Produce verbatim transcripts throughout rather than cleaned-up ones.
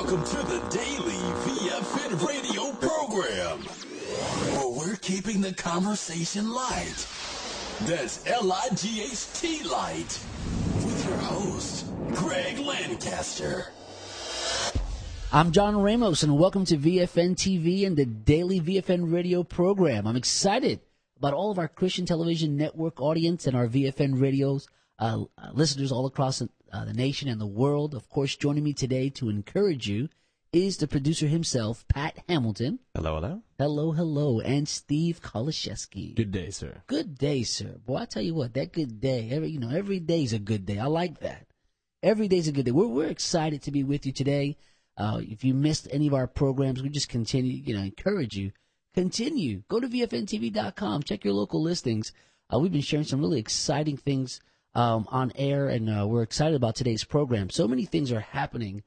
Welcome to the Daily V F N radio program, where we're keeping the conversation light. That's L I G H T light. With your host, Greg Lancaster. I'm John Ramos, and welcome to V F N T V and the Daily V F N radio program. I'm excited about all of our Christian television network audience and our V F N radios uh, listeners all across uh, the nation and the world. Of course, joining me today to encourage you is the producer himself, Pat Hamilton. Hello, hello. Hello, hello. And Steve Kolashevsky. Good day, sir. Good day, sir. Boy, I tell you what, that good day, every you know, every day's a good day. I like that. Every day's a good day. We're we're excited to be with you today. Uh, if you missed any of our programs, we just continue, you know, encourage you. Continue. Go to V F N T V dot com. Check your local listings. Uh, we've been sharing some really exciting things um, on air, and uh, we're excited about today's program. So many things are happening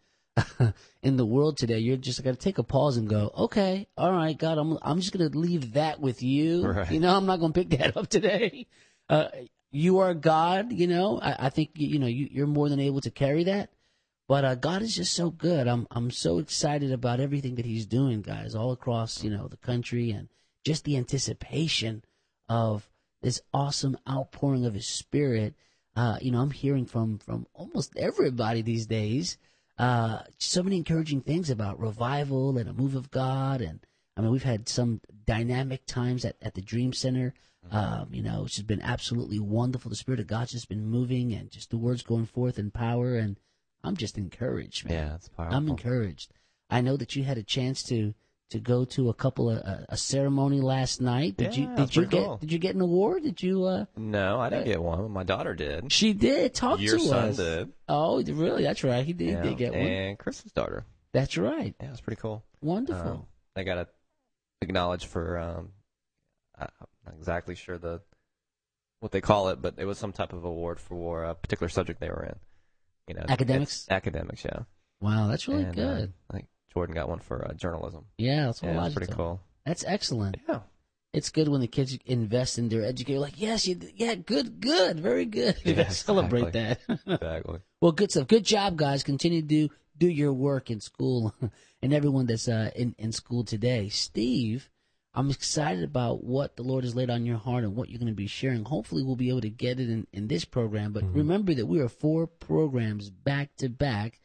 in the world today. You're just got to take a pause and go, okay, all right, God, I'm I'm just going to leave that with you. Right. You know, I'm not going to pick that up today. Uh, you are God, you know. I, I think, you know, you, you're more than able to carry that. But uh, God is just so good. I'm I'm so excited about everything that He's doing, guys, all across, you know, the country, and just the anticipation of this awesome outpouring of His Spirit. Uh, you know, I'm hearing from from almost everybody these days. Uh, so many encouraging things about revival and a move of God, and I mean, we've had some dynamic times at, at the Dream Center. Um, you know, it's just been absolutely wonderful. The Spirit of God's just been moving, and just the words going forth in power, and I'm just encouraged, man. Yeah, it's powerful. I'm encouraged. I know that you had a chance to, to go to a couple of uh, a ceremony last night. Did Yeah, you did that's you pretty get cool. did you get an award? Did you? Uh, No, I didn't get one. My daughter did. she did. Talk Your to son us. did. Oh, really? That's right. He did. Yeah, He did get one. And Chris's daughter. That's right. Yeah, it's pretty cool. Wonderful. Um, they got acknowledged for, um, I'm not exactly sure the what they call it, but it was some type of award for a particular subject they were in. You know, Academics? it's academics, yeah. Wow, that's really And, good. Uh, I think Jordan got one for uh, journalism. Yeah, that's Yeah, what that's pretty cool. That's excellent. Yeah. It's good when the kids invest in their education. Like, yes, you, yeah, good, good, very good. You Yeah, gotta celebrate exactly. that. Exactly. Well, good stuff. Good job, guys. Continue to do do your work in school, and everyone that's uh, in in school today. Steve, I'm excited about what the Lord has laid on your heart and what you're going to be sharing. Hopefully, we'll be able to get it in, in this program. But Mm-hmm. remember that we are four programs back to back,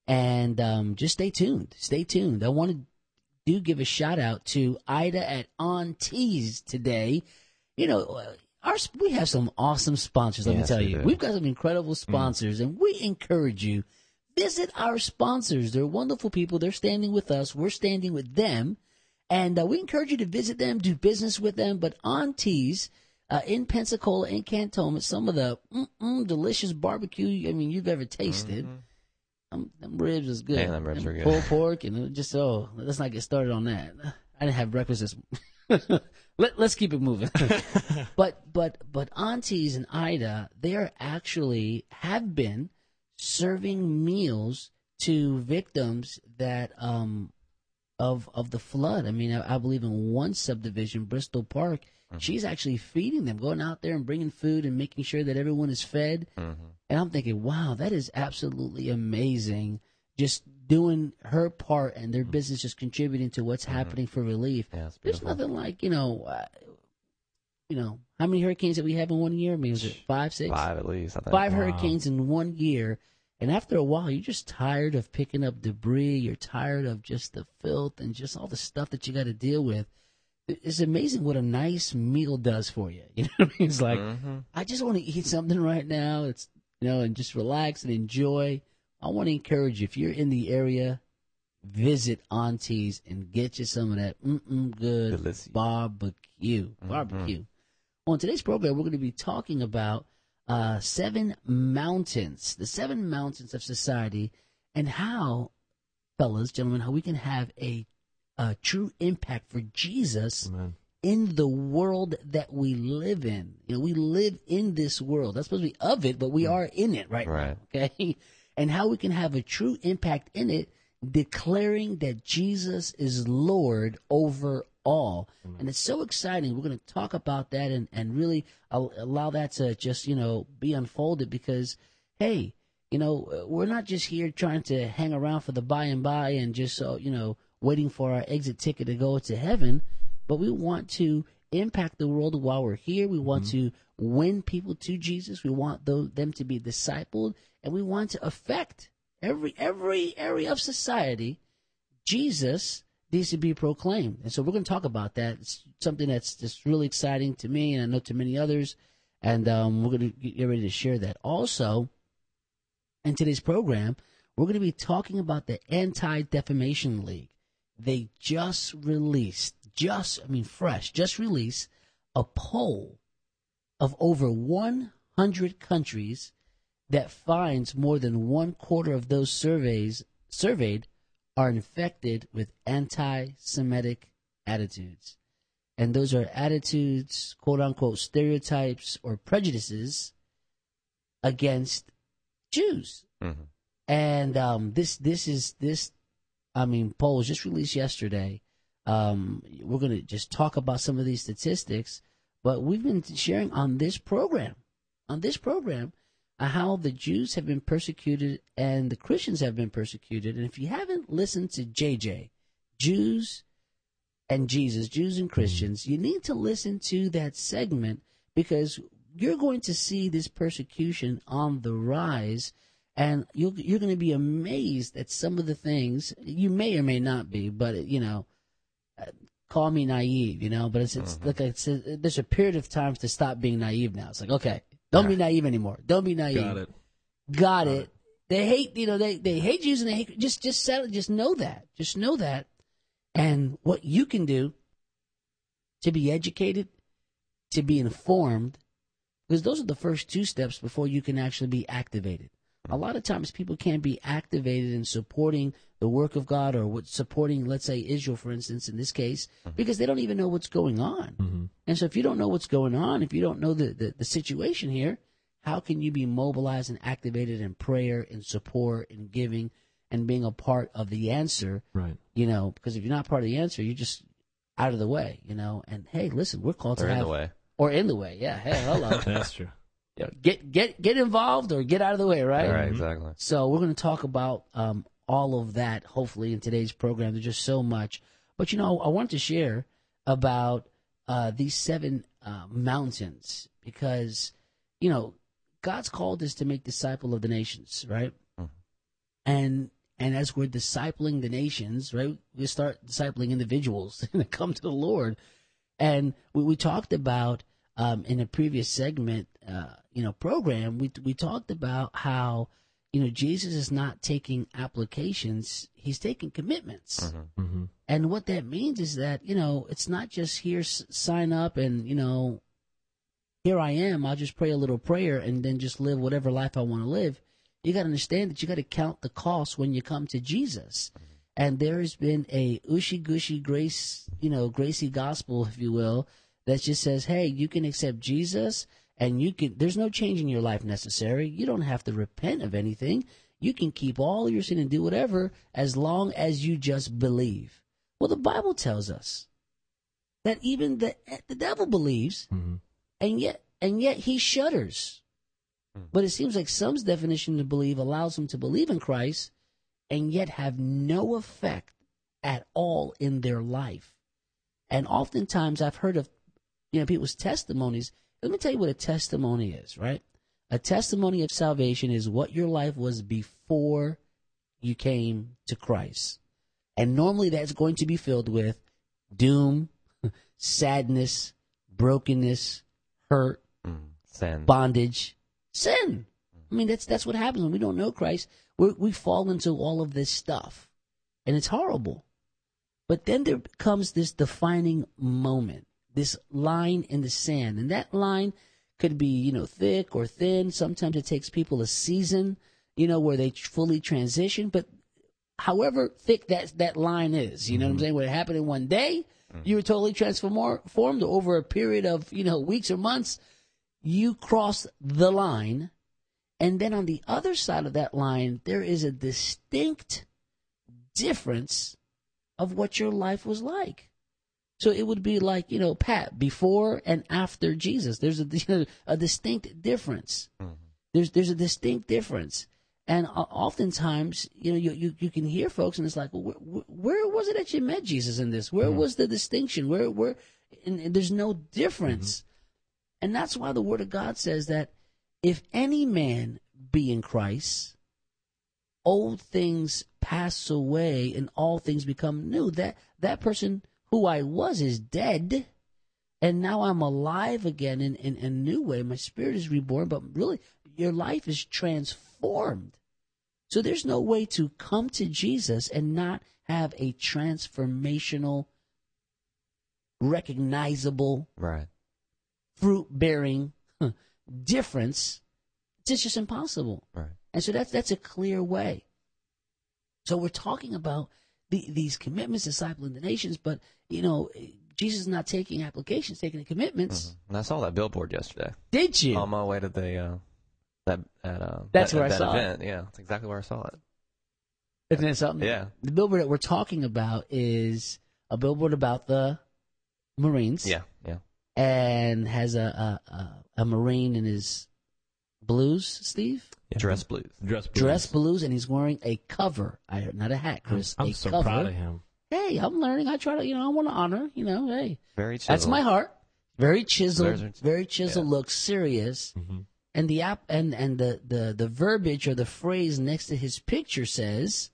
and um, just stay tuned. Stay tuned. I want to do give a shout out to Ida at On Tees today. You know, our we have some awesome sponsors. Let Yes, me tell we you, do. we've got some incredible sponsors, and we encourage you. Visit our sponsors. They're wonderful people. They're standing with us. We're standing with them. And uh, we encourage you to visit them, do business with them. But On Tees uh, in Pensacola and Cantonment, some of the mm-mm, delicious barbecue, I mean, you've ever tasted. Mm-hmm. Um, them ribs is good. Yeah, them ribs And are good. Pulled pork, and it just, oh, let's not get started on that. I didn't have breakfast this Let, Let's keep it moving. but, but, but Aunties and Ida, they are actually, have been serving meals to victims that, um, of of the flood. I mean, I, I believe in one subdivision, Bristol Park, Mm-hmm. she's actually feeding them, going out there and bringing food and making sure that everyone is fed. Mm-hmm. And I'm thinking, wow, that is absolutely amazing. Just doing her part and their business just contributing to what's happening for relief. Yeah, it's There's beautiful. nothing like, you know, uh, you know, how many hurricanes did we have in one year? I mean, was it five, six? Five at least, I think. Five Wow. hurricanes in one year. And after a while, you're just tired of picking up debris. You're tired of just the filth and just all the stuff that you got to deal with. It's amazing what a nice meal does for you. You know what I mean? It's like, Mm-hmm. I just want to eat something right now. It's, you know, and just relax and enjoy. I want to encourage you, if you're in the area, visit Aunties and get you some of that mm-mm good Delicious. barbecue. Barbecue. On today's program, we're going to be talking about uh, seven mountains, the seven mountains of society, and how, fellas, gentlemen, how we can have a, a true impact for Jesus Amen. in the world that we live in. You know, we live in this world. That's supposed to be of it, but we are in it right, Right. now. Okay, and how we can have a true impact in it, declaring that Jesus is Lord over all. And it's so exciting. We're going to talk about that and, and really al- allow that to just, you know, be unfolded because, hey, You know, we're not just here trying to hang around for the by and by and just, uh, you know, waiting for our exit ticket to go to heaven, but we want to impact the world while we're here. We want mm-hmm. to win people to Jesus. We want those, them to be discipled, and we want to affect every every area of society. Jesus needs to be proclaimed, and so we're going to talk about that. It's something that's just really exciting to me, and I know to many others, and um, we're going to get ready to share that. Also, in today's program, we're going to be talking about the Anti-Defamation League. They just released, just, I mean, fresh, just released a poll of over one hundred countries that finds more than one quarter of those surveys surveyed are infected with anti-Semitic attitudes. And those are attitudes, quote-unquote, stereotypes or prejudices against Jews. Mm-hmm. And um, this this is, this, I mean, poll was just released yesterday. Um, we're going to just talk about some of these statistics, but we've been sharing on this program, on this program, uh, how the Jews have been persecuted and the Christians have been persecuted. And if you haven't listened to J J, Jews and Jesus, Jews and Christians, you need to listen to that segment, because you're going to see this persecution on the rise, and you'll, you're going to be amazed at some of the things. You may or may not be, but, you know, uh, call me naive, you know, but it's, it's uh-huh. like it's a, there's a period of time to stop being naive now. It's like, okay, don't yeah. be naive anymore. Don't be naive. Got it. Got, Got it. it. They hate, you know, they, they hate Jews, and they hate, just, just settle, just know that. Just know that. And what you can do to be educated, to be informed, because those are the first two steps before you can actually be activated. A lot of times people can't be activated in supporting the work of God, or what, supporting, let's say, Israel, for instance, in this case, because they don't even know what's going on. Mm-hmm. And so if you don't know what's going on, if you don't know the, the, the situation here, how can you be mobilized and activated in prayer, in support, in giving, and being a part of the answer? Right. You know, because if you're not part of the answer, you're just out of the way, you know. And, hey, listen, we're called or to in have... the way. Or in the way, yeah. Hey, hello. That's true. You know, get get get involved or get out of the way, right? All right, exactly. So we're going to talk about um, all of that, hopefully, in today's program. There's just so much. But, you know, I wanted to share about uh, these seven uh, mountains, because, you know, God's called us to make disciples of the nations, right? Mm-hmm. And and as we're discipling the nations, right, we start discipling individuals that come to the Lord. And we, we talked about um, in a previous segment, uh, you know, program, we we talked about how, you know, Jesus is not taking applications, he's taking commitments. Mm-hmm. Mm-hmm. And what that means is that, you know, it's not just here, s- sign up and, you know, here I am, I'll just pray a little prayer and then just live whatever life I want to live. You got to understand that you got to count the cost when you come to Jesus. Mm-hmm. And there has been a ushy-gushy grace, you know, Gracie gospel, if you will, that just says, hey, you can accept Jesus, and you can. There's no change in your life necessary. You don't have to repent of anything. You can keep all your sin and do whatever as long as you just believe. Well, the Bible tells us that even the the devil believes, mm-hmm. and yet and yet he shudders. Mm-hmm. But it seems like some's definition of believe allows him to believe in Christ, and yet have no effect at all in their life. And oftentimes I've heard of, you know, people's testimonies. Let me tell you what a testimony is, right? A testimony of salvation is what your life was before you came to Christ. And normally that's going to be filled with doom, sadness, brokenness, hurt, mm, sin. bondage, sin. I mean, that's that's what happens when we don't know Christ. We're, we fall into all of this stuff, and it's horrible. But then there comes this defining moment, this line in the sand, and that line could be, you know, thick or thin. Sometimes it takes people a season, you know, where they fully transition. But however thick that that line is, you know mm-hmm. what I'm saying, where it happened in one day, mm-hmm. you were totally transformed over a period of, you know, weeks or months. You cross the line. And then on the other side of that line, there is a distinct difference of what your life was like. So it would be like, you know, Pat, before and after Jesus. There's a, you know, a distinct difference. Mm-hmm. There's there's a distinct difference. And uh, oftentimes, you know, you, you you can hear folks, and it's like, well, where, where was it that you met Jesus in this? Where mm-hmm. was the distinction? Where where? And, and there's no difference. Mm-hmm. And that's why the Word of God says that if any man be in Christ, old things pass away and all things become new. That that person who I was is dead, and now I'm alive again in, in, in a new way. My spirit is reborn, but really, your life is transformed. So there's no way to come to Jesus and not have a transformational, recognizable, right. fruit-bearing huh, difference. It's just impossible. Right. And so that's that's a clear way. So we're talking about the, these commitments, discipling the nations, but, you know, Jesus is not taking applications, taking the commitments. Mm-hmm. And I saw that billboard yesterday. Did you? On my way to the uh, that at uh, that's that, where I that saw event. it. Yeah, that's exactly where I saw it. Isn't that something? Yeah. The billboard that we're talking about is a billboard about the Marines. Yeah, yeah. And has a a, a, a Marine in his blues, Steve? Yeah. Dress blues. Dress blues. Dress blues, and he's wearing a cover. I heard, not a hat, Chris. I'm, I'm a so cover. proud of him. Hey, I'm learning. I try to, you know, I want to honor, you know, hey. Very chiseled. That's my heart. Very chiseled, Very, very chiseled, yeah. looks serious. Mm-hmm. And the app and, and the, the, the verbiage or the phrase next to his picture says,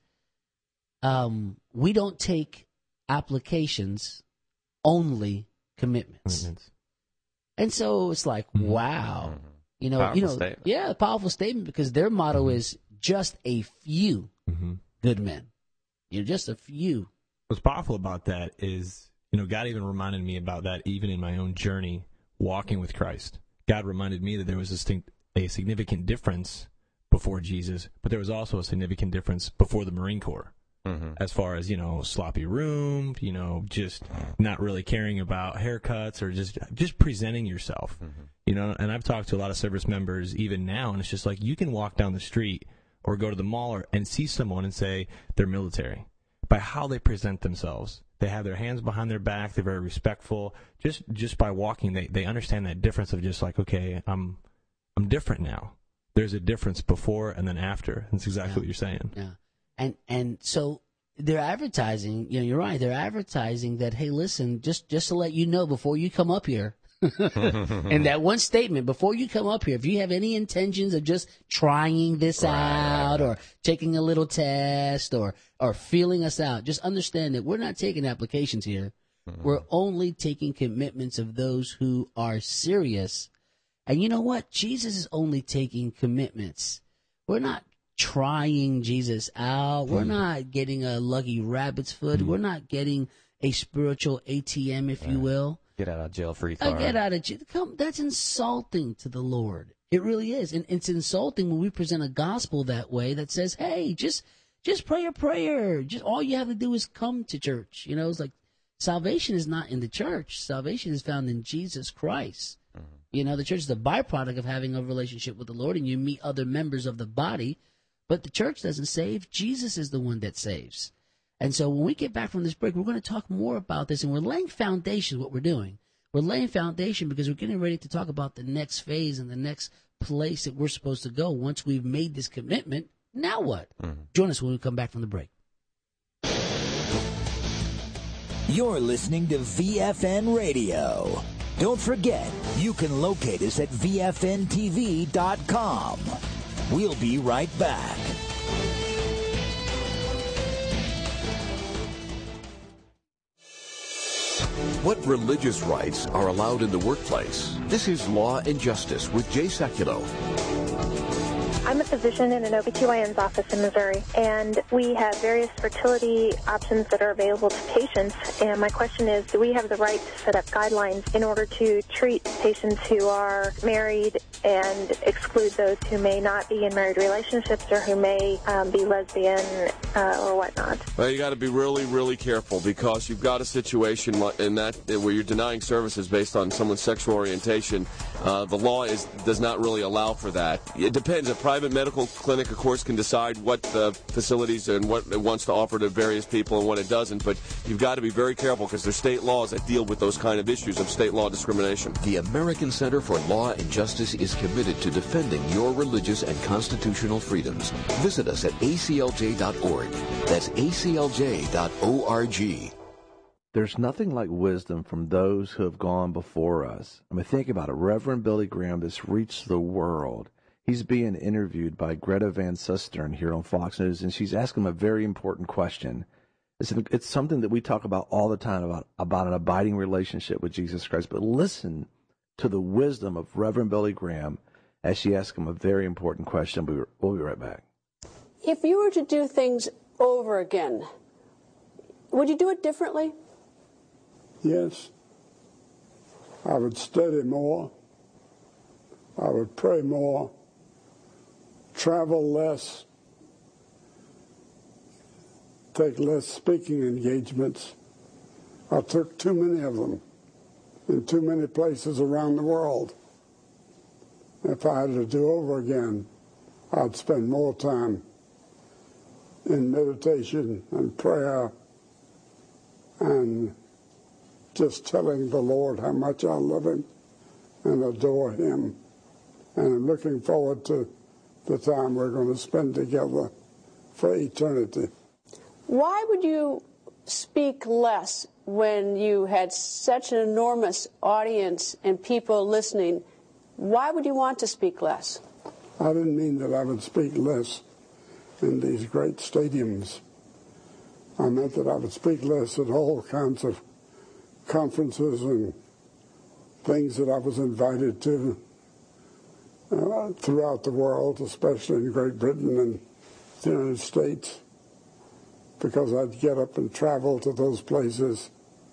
um, we don't take applications, only commitments. Commitments. And so it's like, Mm-hmm. wow. Mm-hmm. You know, Powerful you know, statement. yeah, a powerful statement, because their motto Mm-hmm. is just a few Mm-hmm. good men. You're just a few. What's powerful about that is, you know, God even reminded me about that even in my own journey walking with Christ. God reminded me that there was a, distinct, a significant difference before Jesus, but there was also a significant difference before the Marine Corps. Mm-hmm. As far as, you know, sloppy room, you know, just not really caring about haircuts or just just presenting yourself. Mm-hmm. You know, and I've talked to a lot of service members even now, and it's just like you can walk down the street or go to the mall or, and see someone and say they're military by how they present themselves. They have their hands behind their back. They're very respectful. Just just by walking, they, they understand that difference of just like, okay, I'm I'm different now. There's a difference before and then after. That's exactly Yeah. what you're saying. Yeah. And and so they're advertising, you know, you're right, they're advertising that, hey, listen, just, just to let you know before you come up here, and that one statement, before you come up here, if you have any intentions of just trying this Right. out or taking a little test or, or feeling us out, just understand that we're not taking applications here. Mm-hmm. We're only taking commitments of those who are serious. And you know what? Jesus is only taking commitments. We're not trying Jesus out. We're not getting a lucky rabbit's foot. Mm. We're not getting a spiritual A T M, if right. you will. Get out of jail free Uh, card. get out of jail. Come, that's insulting to the Lord. It really is. And it's insulting when we present a gospel that way that says, hey, just just pray a prayer. Just all you have to do is come to church. You know, it's like salvation is not in the church. Salvation is found in Jesus Christ. Mm-hmm. You know, the church is a byproduct of having a relationship with the Lord, and you meet other members of the body. But the church doesn't save. Jesus is the one that saves. And so when we get back from this break, we're going to talk more about this, and we're laying foundation, what we're doing. We're laying foundation because we're getting ready to talk about the next phase and the next place that we're supposed to go once we've made this commitment. Now what? Mm-hmm. Join us when we come back from the break. You're listening to V F N Radio. Don't forget, you can locate us at V F N T V dot com. We'll be right back. What religious rights are allowed in the workplace? This is Law and Justice with Jay Sekulow. I'm a physician in an O B G Y N's office in Missouri, and we have various fertility options that are available to patients. And my question is, do we have the right to set up guidelines in order to treat patients who are married and exclude those who may not be in married relationships or who may um, be lesbian uh, or whatnot? Well, you got to be really, really careful because you've got a situation in that where you're denying services based on someone's sexual orientation. Uh, the law is does not really allow for that. It depends. A private medical clinic, of course, can decide what the facilities and what it wants to offer to various people and what it doesn't, but you've got to be very careful because there's state laws that deal with those kind of issues of state law discrimination. The American Center for Law and Justice is committed to defending your religious and constitutional freedoms. Visit us at A C L J dot org. That's A C L J dot org. There's nothing like wisdom from those who have gone before us. I mean, think about it. Reverend Billy Graham has reached the world. He's being interviewed by Greta Van Susteren here on Fox News, and she's asking him a very important question. It's, it's something that we talk about all the time, about, about an abiding relationship with Jesus Christ. But listen to the wisdom of Reverend Billy Graham as she asks him a very important question. We'll, we'll be right back. If you were to do things over again, would you do it differently? Yes. I would study more. I would pray more. Travel less. Take less speaking engagements. I took too many of them in too many places around the world. If I had to do over again, I'd spend more time in meditation and prayer and just telling the Lord how much I love him and adore him. And I'm looking forward to the time we're going to spend together for eternity. Why would you speak less when you had such an enormous audience and people listening? Why would you want to speak less? I didn't mean that I would speak less in these great stadiums. I meant that I would speak less at all kinds of conferences and things that I was invited to uh, throughout the world, especially in Great Britain and the United States, because I'd get up and travel to those places,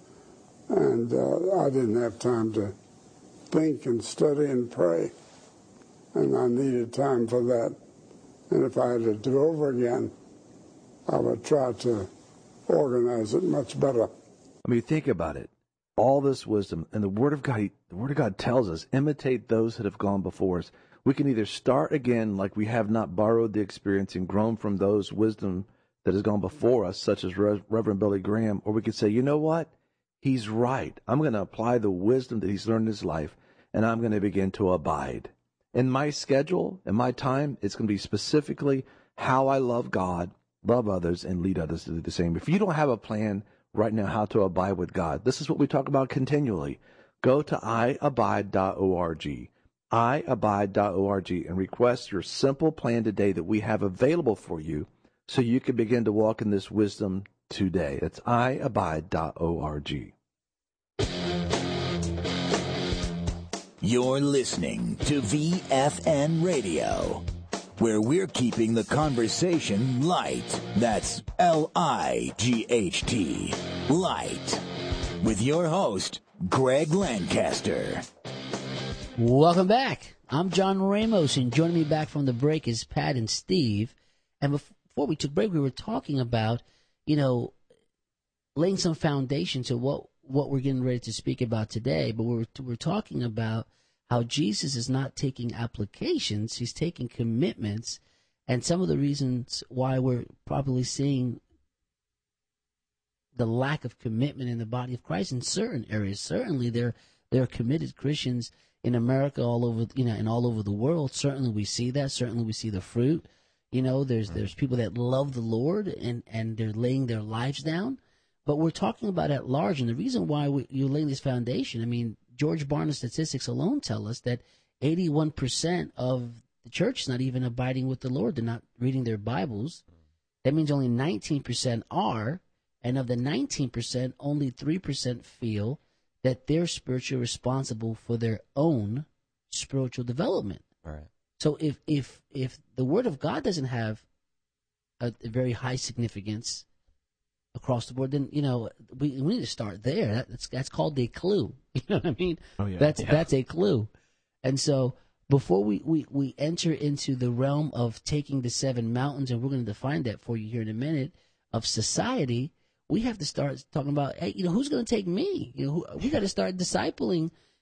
and uh, I didn't have time to think and study and pray, and I needed time for that. And if I had to do over again, I would try to organize it much better. I mean, think about it. All this wisdom, and the Word of God, the Word of God tells us, imitate those that have gone before us. We can either start again like we have not borrowed the experience and grown from those wisdom that has gone before us, such as Re- Reverend Billy Graham, or we could say, you know what? He's right. I'm going to apply the wisdom that he's learned in his life, and I'm going to begin to abide. In my schedule, in my time, it's going to be specifically how I love God, love others, and lead others to do the same. If you don't have a plan right now how to abide with God, this is what we talk about continually. Go to i abide dot org, i abide dot org, and request your simple plan today that we have available for you so you can begin to walk in this wisdom today. That's i abide dot org. You're listening to V F N Radio, where we're keeping the conversation light. That's L I G H T, light. With your host, Greg Lancaster. Welcome back. I'm John Ramos, and joining me back from the break is Pat and Steve. And before we took break, we were talking about, you know, laying some foundation to what, what we're getting ready to speak about today. But we're, we're talking about how Jesus is not taking applications, he's taking commitments, and some of the reasons why we're probably seeing the lack of commitment in the body of Christ in certain areas. Certainly there, there are committed Christians in America, all over, you know, and all over the world. Certainly we see that. Certainly we see the fruit. You know, there's there's people that love the Lord, and, and they're laying their lives down. But we're talking about at large, and the reason why we, you're laying this foundation, I mean, George Barna's statistics alone tell us that eighty-one percent of the church is not even abiding with the Lord. They're not reading their Bibles. That means only nineteen percent are, and of the nineteen percent, only three percent feel that they're spiritually responsible for their own spiritual development. All right. So if if if the Word of God doesn't have a, a very high significance across the board, then, you know, we we need to start there. That's that's called a clue. You know what I mean? Oh, yeah. That's Yeah. that's a clue. And so before we, we, we enter into the realm of taking the seven mountains, and we're going to define that for you here in a minute, of society, we have to start talking about, hey, you know, who's going to take me? You know, who, we got to start discipling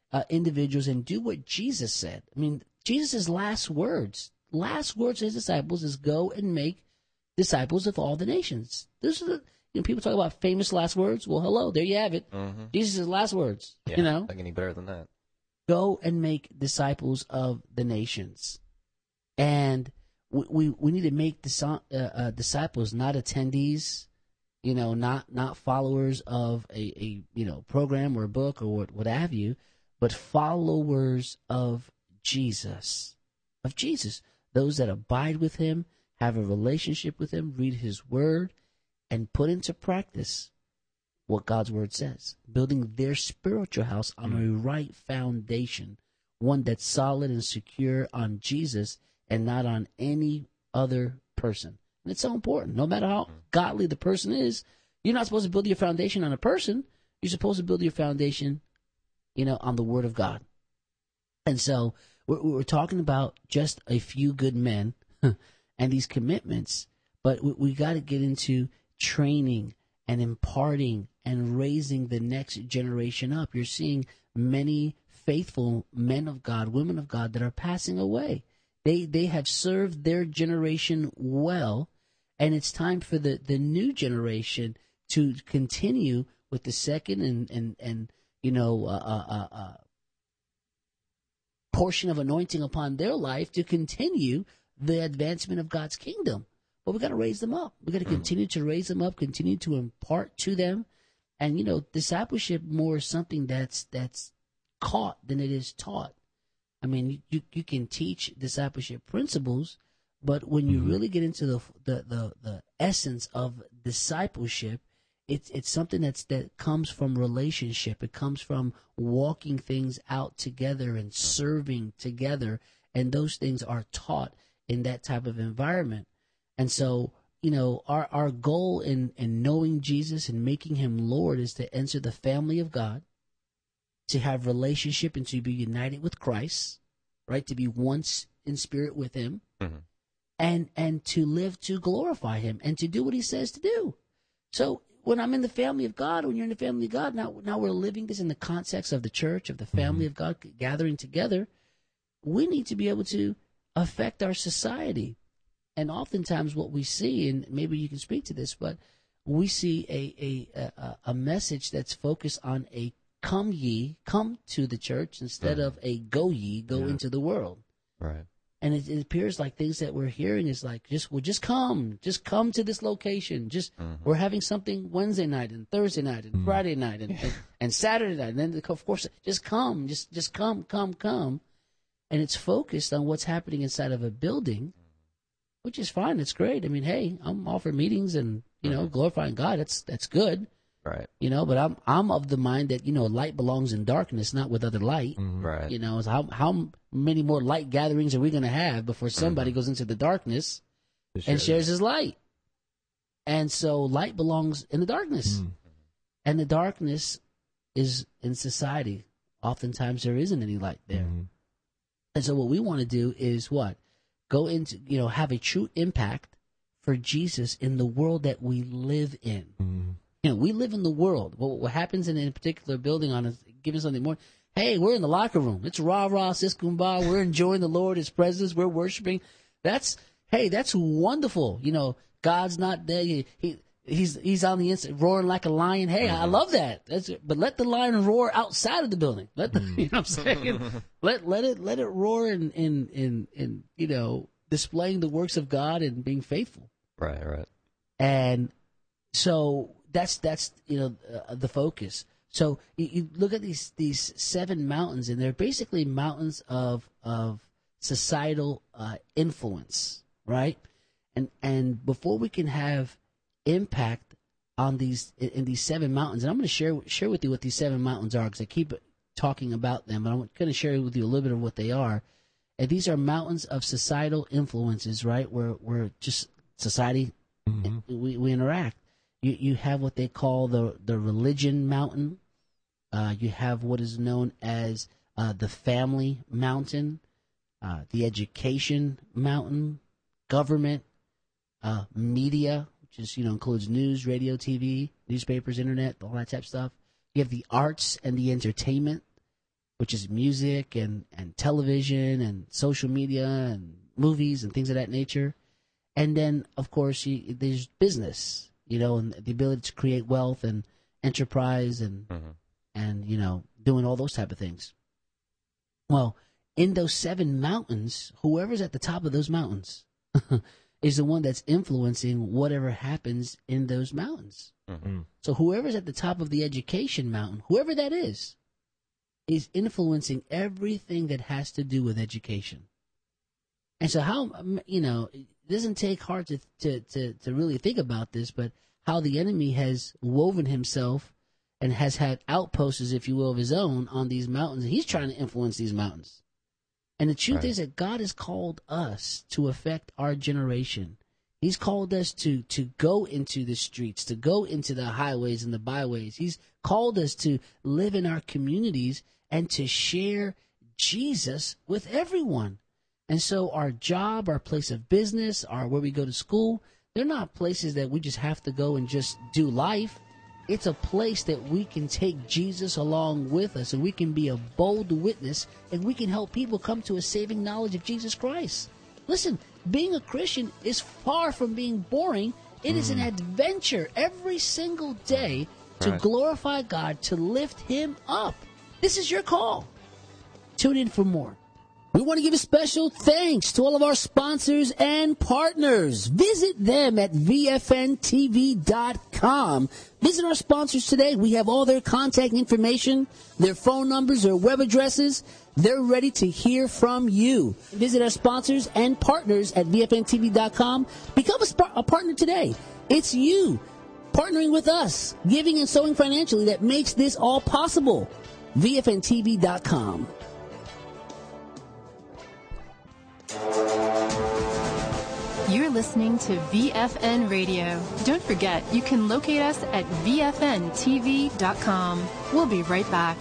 uh, individuals and do what Jesus said. I mean, Jesus' last words, last words to his disciples is go and make disciples of all the nations. This is the, you know, people talk about famous last words. Well, hello, there you have it. Mm-hmm. Jesus' last words. Yeah, you know, like any better than that. Go and make disciples of the nations, and we we, we need to make dis- uh, uh, disciples, not attendees. You know, not not followers of a, a you know program or a book or what what have you, but followers of Jesus, of Jesus. Those that abide with him, have a relationship with him, read his word, and put into practice what God's word says. Building their spiritual house on a right foundation, one that's solid and secure on Jesus and not on any other person. And it's so important. No matter how godly the person is, you're not supposed to build your foundation on a person. You're supposed to build your foundation, you know, on the word of God. And so we're, we're talking about just a few good men and these commitments, but we, we got to get into training and imparting and raising the next generation up. You're seeing many faithful men of God, women of God that are passing away. They they have served their generation well, and it's time for the, the new generation to continue with the second and, and, and you know, uh, uh, uh, portion of anointing upon their life to continue the advancement of God's kingdom. But we got to raise them up. We got to continue to raise them up, continue to impart to them. And, you know, discipleship more is something that's that's caught than it is taught. I mean, you, you can teach discipleship principles, but when you really get into the the, the, the essence of discipleship, it's it's something that's that comes from relationship. It comes from walking things out together and serving together, and those things are taught in that type of environment. And so, you know, our, our goal in, in knowing Jesus and making him Lord is to enter the family of God, to have relationship and to be united with Christ, right? To be once in spirit with him, mm-hmm. and and to live to glorify him and to do what he says to do. So when I'm in the family of God, when you're in the family of God, now, now we're living this in the context of the church, of the family mm-hmm. of God gathering together. We need to be able to affect our society. And oftentimes what we see, and maybe you can speak to this, but we see a a, a, a message that's focused on a come ye, come to the church, instead mm-hmm. of a go ye, go yeah. into the world. Right. And it, it appears like things that we're hearing is like, just well, just come, just come to this location. Just mm-hmm. we're having something Wednesday night and Thursday night and mm-hmm. Friday night and, and, and Saturday night. And then, of course, just come, just just come, come, come. And it's focused on what's happening inside of a building, which is fine. It's great. I mean, hey, I'm all for meetings and, you know, mm-hmm. glorifying God. That's that's good. Right. You know, but I'm I'm of the mind that, you know, light belongs in darkness, not with other light. Mm-hmm. Right. You know, how how many more light gatherings are we going to have before somebody mm-hmm. goes into the darkness sure and shares his light? And so light belongs in the darkness. Mm-hmm. And the darkness is in society. Oftentimes there isn't any light there. Mm-hmm. And so what we want to do is what? Go into, you know, have a true impact for Jesus in the world that we live in. Mm-hmm. You know, we live in the world. What, what happens in a particular building on a given Sunday morning, hey, we're in the locker room. It's rah-rah, sis kumbah. We're enjoying the Lord, his presence. We're worshiping. That's, hey, that's wonderful. You know, God's not there. He, he He's he's on the inside, roaring like a lion. Hey, mm-hmm. I love that. That's, but let the lion roar outside of the building. Let the, mm-hmm. you know what I'm saying? let let it let it roar in, in in in you know displaying the works of God and being faithful. Right, right. And so that's that's you know uh, the focus. So you, you look at these these seven mountains, and they're basically mountains of of societal uh, influence, right? And and before we can have impact on these in, in these seven mountains, and I'm going to share share with you what these seven mountains are, because I keep talking about them, but I'm going to share with you a little bit of what they are. And these are mountains of societal influences, right? Where where just society mm-hmm. we we interact. You you have what they call the the religion mountain. Uh, you have what is known as uh, the family mountain, uh, the education mountain, government, uh, media, which is, you know, includes news, radio, T V, newspapers, internet, all that type of stuff. You have the arts and the entertainment which is music and, and television and social media and movies and things of that nature. And then, of course, you, there's business, you know, and the ability to create wealth and enterprise and, mm-hmm. and you know, doing all those type of things. Well, in those seven mountains, whoever's at the top of those mountains is the one that's influencing whatever happens in those mountains. Mm-hmm. So whoever's at the top of the education mountain, whoever that is, is influencing everything that has to do with education. And so how, you know, it doesn't take hard to, to, to, to really think about this, but how the enemy has woven himself and has had outposts, if you will, of his own on these mountains. And he's trying to influence these mountains. And the truth right. is that God has called us to affect our generation. He's called us to, to go into the streets, to go into the highways and the byways. He's called us to live in our communities and to share Jesus with everyone. And so our job, our place of business, our where we go to school, they're not places that we just have to go and just do life. It's a place that we can take Jesus along with us, and we can be a bold witness, and we can help people come to a saving knowledge of Jesus Christ. Listen, being a Christian is far from being boring. It mm. is an adventure every single day to right. glorify God, to lift Him up. This is your call. Tune in for more. We want to give a special thanks to all of our sponsors and partners. Visit them at V F N T V dot com. Visit our sponsors today. We have all their contact information, their phone numbers, their web addresses. They're ready to hear from you. Visit our sponsors and partners at V F N T V dot com. Become a, sp- a partner today. It's you partnering with us, giving and sowing financially that makes this all possible. V F N T V dot com. You're listening to V F N Radio. Don't forget, you can locate us at V F N T V dot com. We'll be right back.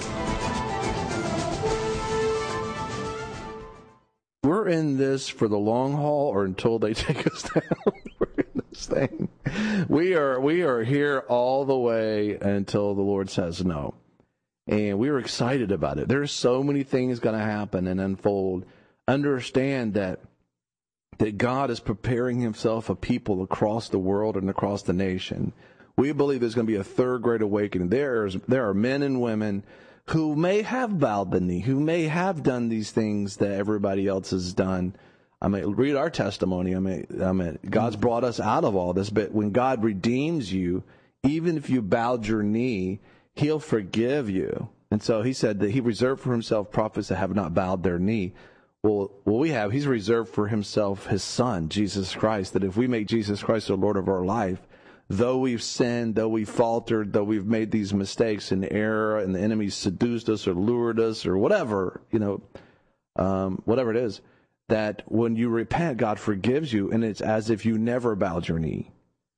We're in this for the long haul or until they take us down. We're in this thing. We are, we are here all the way until the Lord says no. And we are excited about it. There's so many things going to happen and unfold. Understand that that God is preparing Himself a people across the world and across the nation. We believe there's going to be a third great awakening. There is there are men and women who may have bowed the knee, who may have done these things that everybody else has done. I mean, read our testimony. I mean, I mean, God's brought us out of all this, but when God redeems you, even if you bowed your knee, He'll forgive you. And so He said that He reserved for Himself prophets that have not bowed their knee. Well, what we have, He's reserved for Himself His Son, Jesus Christ, that if we make Jesus Christ the Lord of our life, though we've sinned, though we've faltered, though we've made these mistakes and error, and the enemy seduced us or lured us or whatever, you know, um, whatever it is, that when you repent, God forgives you, and it's as if you never bowed your knee.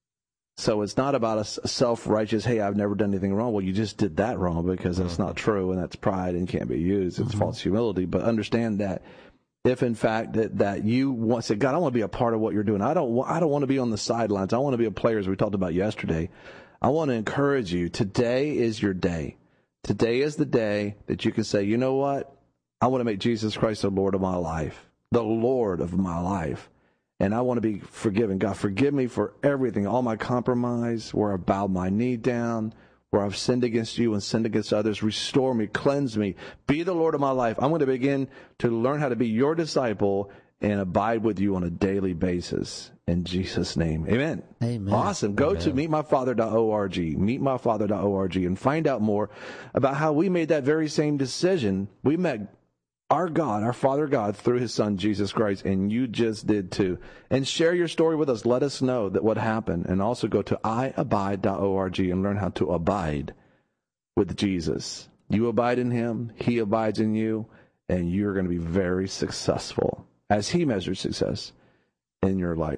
So it's not about a self-righteous, hey, I've never done anything wrong. Well, you just did that wrong because that's not true, and that's pride and can't be used. It's mm-hmm. false humility. But understand that if, in fact, that, that you want to say, God, I want to be a part of what you're doing. I don't, I don't want to be on the sidelines. I want to be a player, as we talked about yesterday. I want to encourage you. Today is your day. Today is the day that you can say, you know what? I want to make Jesus Christ the Lord of my life, the Lord of my life. And I want to be forgiven. God, forgive me for everything, all my compromise, where I've bowed my knee down, where I've sinned against you and sinned against others. Restore me, cleanse me, be the Lord of my life. I'm going to begin to learn how to be your disciple and abide with you on a daily basis. In Jesus' name, amen. Amen. Awesome. Go amen. to meet my father dot org, meet my father dot org, and find out more about how we made that very same decision. We met our God, our Father God, through His Son, Jesus Christ, and you just did too. And share your story with us. Let us know that what happened. And also go to I abide dot org and learn how to abide with Jesus. You abide in Him, He abides in you, and you're going to be very successful as He measures success in your life.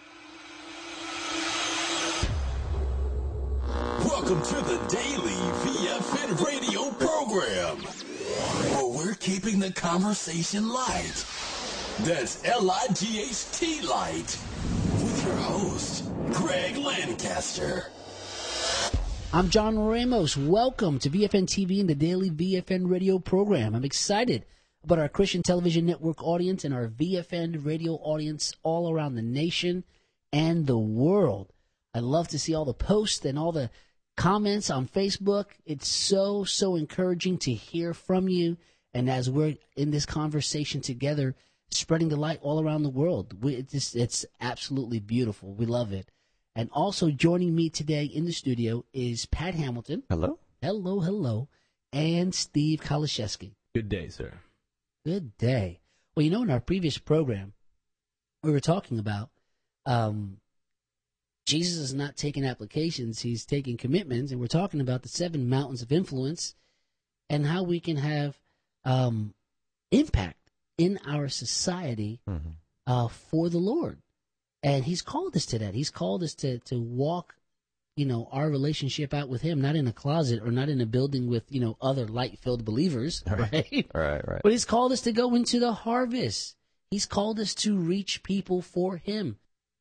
Welcome to the Daily V F N Radio program, where we're keeping the conversation light. That's L I G H T light. With your host, Greg Lancaster. I'm John Ramos. Welcome to V F N T V and the daily V F N radio program. I'm excited about our Christian Television Network audience and our V F N radio audience all around the nation and the world. I love to see all the posts and all the comments on Facebook. It's so, so encouraging to hear from you. And as we're in this conversation together, spreading the light all around the world, we, it's, it's absolutely beautiful. We love it. And also joining me today in the studio is Pat Hamilton. Hello. Hello, hello. And Steve Kaliszewski. Good day, sir. Good day. Well, you know, in our previous program, we were talking about um, Jesus is not taking applications, he's taking commitments, and we're talking about the seven mountains of influence and how we can have um, impact in our society mm-hmm. uh, for the Lord. And he's called us to that. He's called us to, to walk, you know, our relationship out with him, not in a closet or not in a building with, you know, other light-filled believers, right? Right, right. right. But he's called us to go into the harvest. He's called us to reach people for him,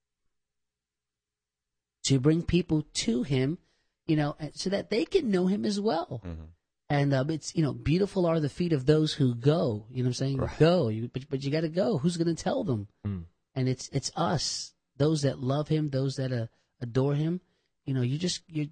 to bring people to him, you know, so that they can know him as well. Mm-hmm. And um, it's, you know, beautiful are the feet of those who go. You know what I'm saying? Right. Go, you, but, but you got to go. Who's going to tell them? Mm. And it's it's us, those that love him, those that uh, adore him. You know, you just you.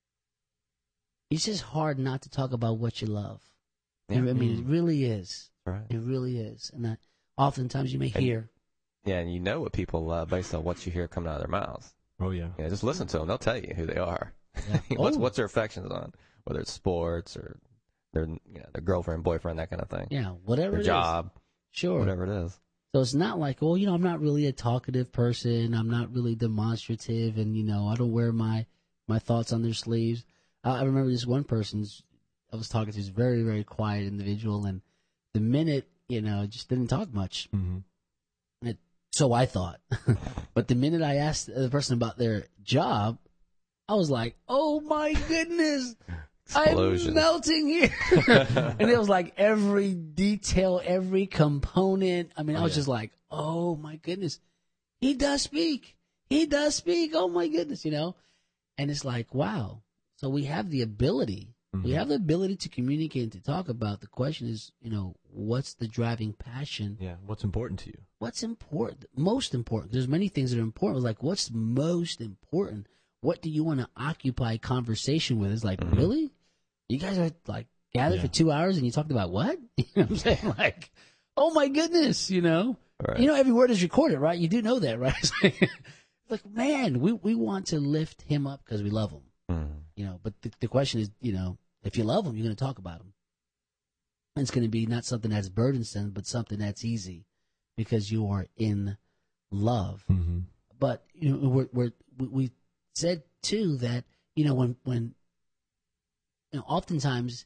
It's just hard not to talk about what you love. Yeah. I mean, it really is. Right. It really is, and that oftentimes you may and, hear. Yeah, and you know what people love based on what you hear coming out of their mouths. Oh yeah. Yeah, just listen to them; they'll tell you who they are. Yeah. what's oh. what's their affections on, whether it's sports or their you know, their girlfriend, boyfriend, that kind of thing. Yeah, whatever. Their it job. Is. Sure. Whatever it is. So it's not like, well, you know, I'm not really a talkative person. I'm not really demonstrative, and you know, I don't wear my my thoughts on their sleeves. I, I remember this one person I was talking to, is a very, very quiet individual, and the minute, you know, just didn't talk much. Mm-hmm. And it, so I thought, but the minute I asked the person about their job, I was like, oh my goodness. Explosion. I'm melting here. And it was like every detail, every component. I mean, I was oh, yeah. just like, oh my goodness. He does speak. He does speak. Oh my goodness, you know? And it's like, wow. So we have the ability. Mm-hmm. We have the ability to communicate and to talk about. The question is, you know, what's the driving passion? Yeah. What's important to you? What's important? Most important. There's many things that are important. Like, what's most important? What do you want to occupy conversation with? It's like, mm-hmm. really? You guys are like gathered yeah. for two hours and you talked about what? You know what I'm saying? Like, oh my goodness, you know? Right. You know, every word is recorded, right? You do know that, right? It's like, like man, we, we want to lift him up because we love him. Mm-hmm. You know, but the, the question is, you know, if you love him, you're going to talk about him. And it's going to be not something that's burdensome, but something that's easy because you are in love. Mm-hmm. But, you know, we're, we're, we said too that, you know, when, when, you know, oftentimes,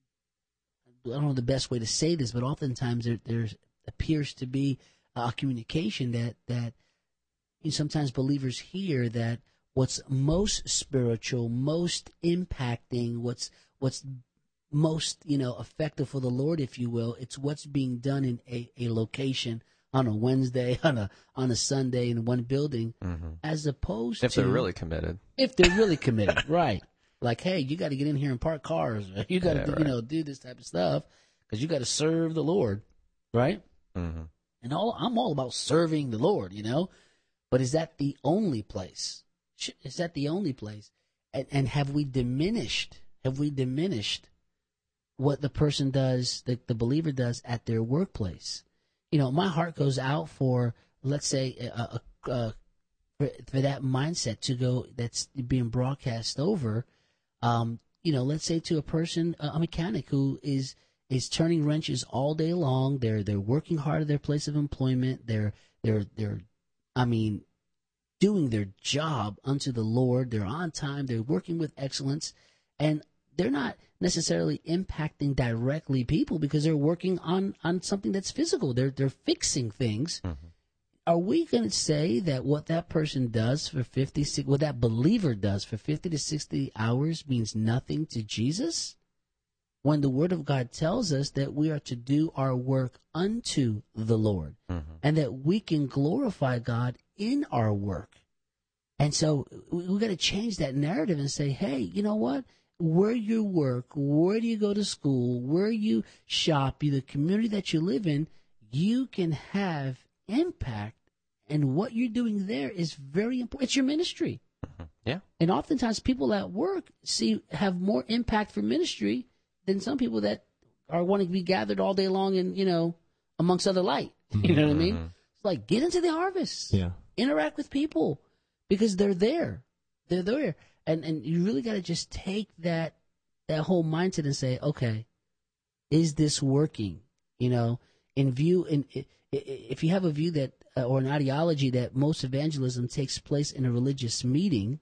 I don't know the best way to say this, but oftentimes there there appears to be a communication that, that you know, sometimes believers hear that what's most spiritual, most impacting, what's what's most, you know, effective for the Lord, if you will, it's what's being done in a, a location on a Wednesday, on a on a Sunday in one building, mm-hmm. as opposed if to... If they're really committed. If they're really committed, right. Like, hey, you got to get in here and park cars. Or you got to, yeah, right. you know, do this type of stuff because you got to serve the Lord, right? Mm-hmm. And all I'm all about serving the Lord, you know. But is that the only place? Is that the only place? And, and have we diminished? Have we diminished what the person does, the, the believer does at their workplace? You know, my heart goes out for, let's say, a, a, a, for, for that mindset to go that's being broadcast over. Um, you know, let's say to a person, a mechanic who is is turning wrenches all day long. They're they're working hard at their place of employment. They're they're they're, I mean, doing their job unto the Lord. They're on time. They're working with excellence, and they're not necessarily impacting directly people because they're working on, on something that's physical. They're they're fixing things. Mm-hmm. Are we going to say that what that person does for fifty, what that believer does for fifty to sixty hours means nothing to Jesus? When the Word of God tells us that we are to do our work unto the Lord, mm-hmm. and that we can glorify God in our work. And so we, we got to change that narrative and say, hey, you know what? Where you work, where do you go to school, where you shop, the community that you live in, you can have impact. And what you're doing there is very important. It's your ministry. Yeah. And oftentimes people at work see have more impact for ministry than some people that are wanting to be gathered all day long and, you know, amongst other light. You know what I mean? It's like, get into the harvest. Yeah. Interact with people because they're there. They're there. And and you really got to just take that that whole mindset and say, okay, is this working? You know, in view, in, if you have a view that, uh, or an ideology that most evangelism takes place in a religious meeting,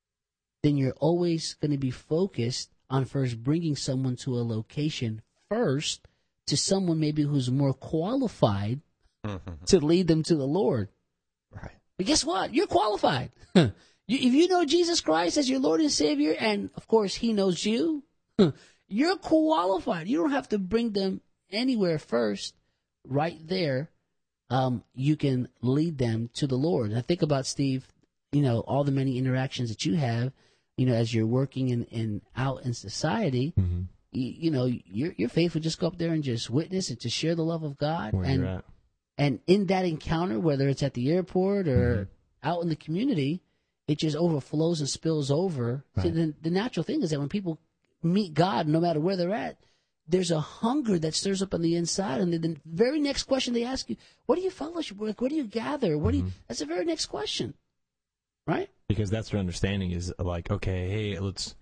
then you're always going to be focused on first bringing someone to a location first to someone maybe who's more qualified mm-hmm. to lead them to the Lord. Right. But guess what? You're qualified. you, if you know Jesus Christ as your Lord and Savior, and of course He knows you, you're qualified. You don't have to bring them anywhere first. Right there, um, you can lead them to the Lord. And I think about, Steve, you know, all the many interactions that you have, you know, as you're working in, in out in society, mm-hmm. you, you know, your your faith would just go up there and just witness and to share the love of God. Where and you're at. And in that encounter, whether it's at the airport or mm-hmm. out in the community, it just overflows and spills over. Right. So the, the natural thing is that when people meet God, no matter where they're at, there's a hunger that stirs up on the inside. And the very next question they ask you, what do you fellowship with? What do you gather? What do you, that's the very next question. Right? Because that's their understanding is like, okay, hey, let's,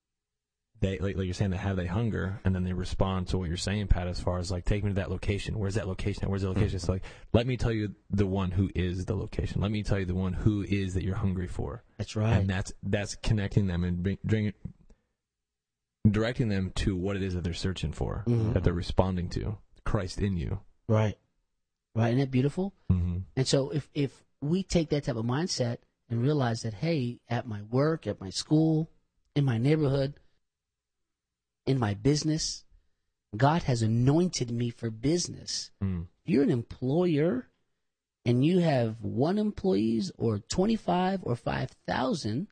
they, like, like you're saying, they have that hunger, and then they respond to what you're saying, Pat, as far as like, take me to that location. Where's that location? Where's the location? Mm-hmm. It's like, let me tell you the one who is the location. Let me tell you the one who is that you're hungry for. That's right. And that's, that's connecting them and bring, bring, directing them to what it is that they're searching for, mm-hmm. that they're responding to, Christ in you. Right. Right. Isn't that beautiful? Mm-hmm. And so if, if we take that type of mindset and realize that, hey, at my work, at my school, in my neighborhood, in my business, God has anointed me for business. Mm. If you're an employer and you have one employees or twenty-five or five thousand,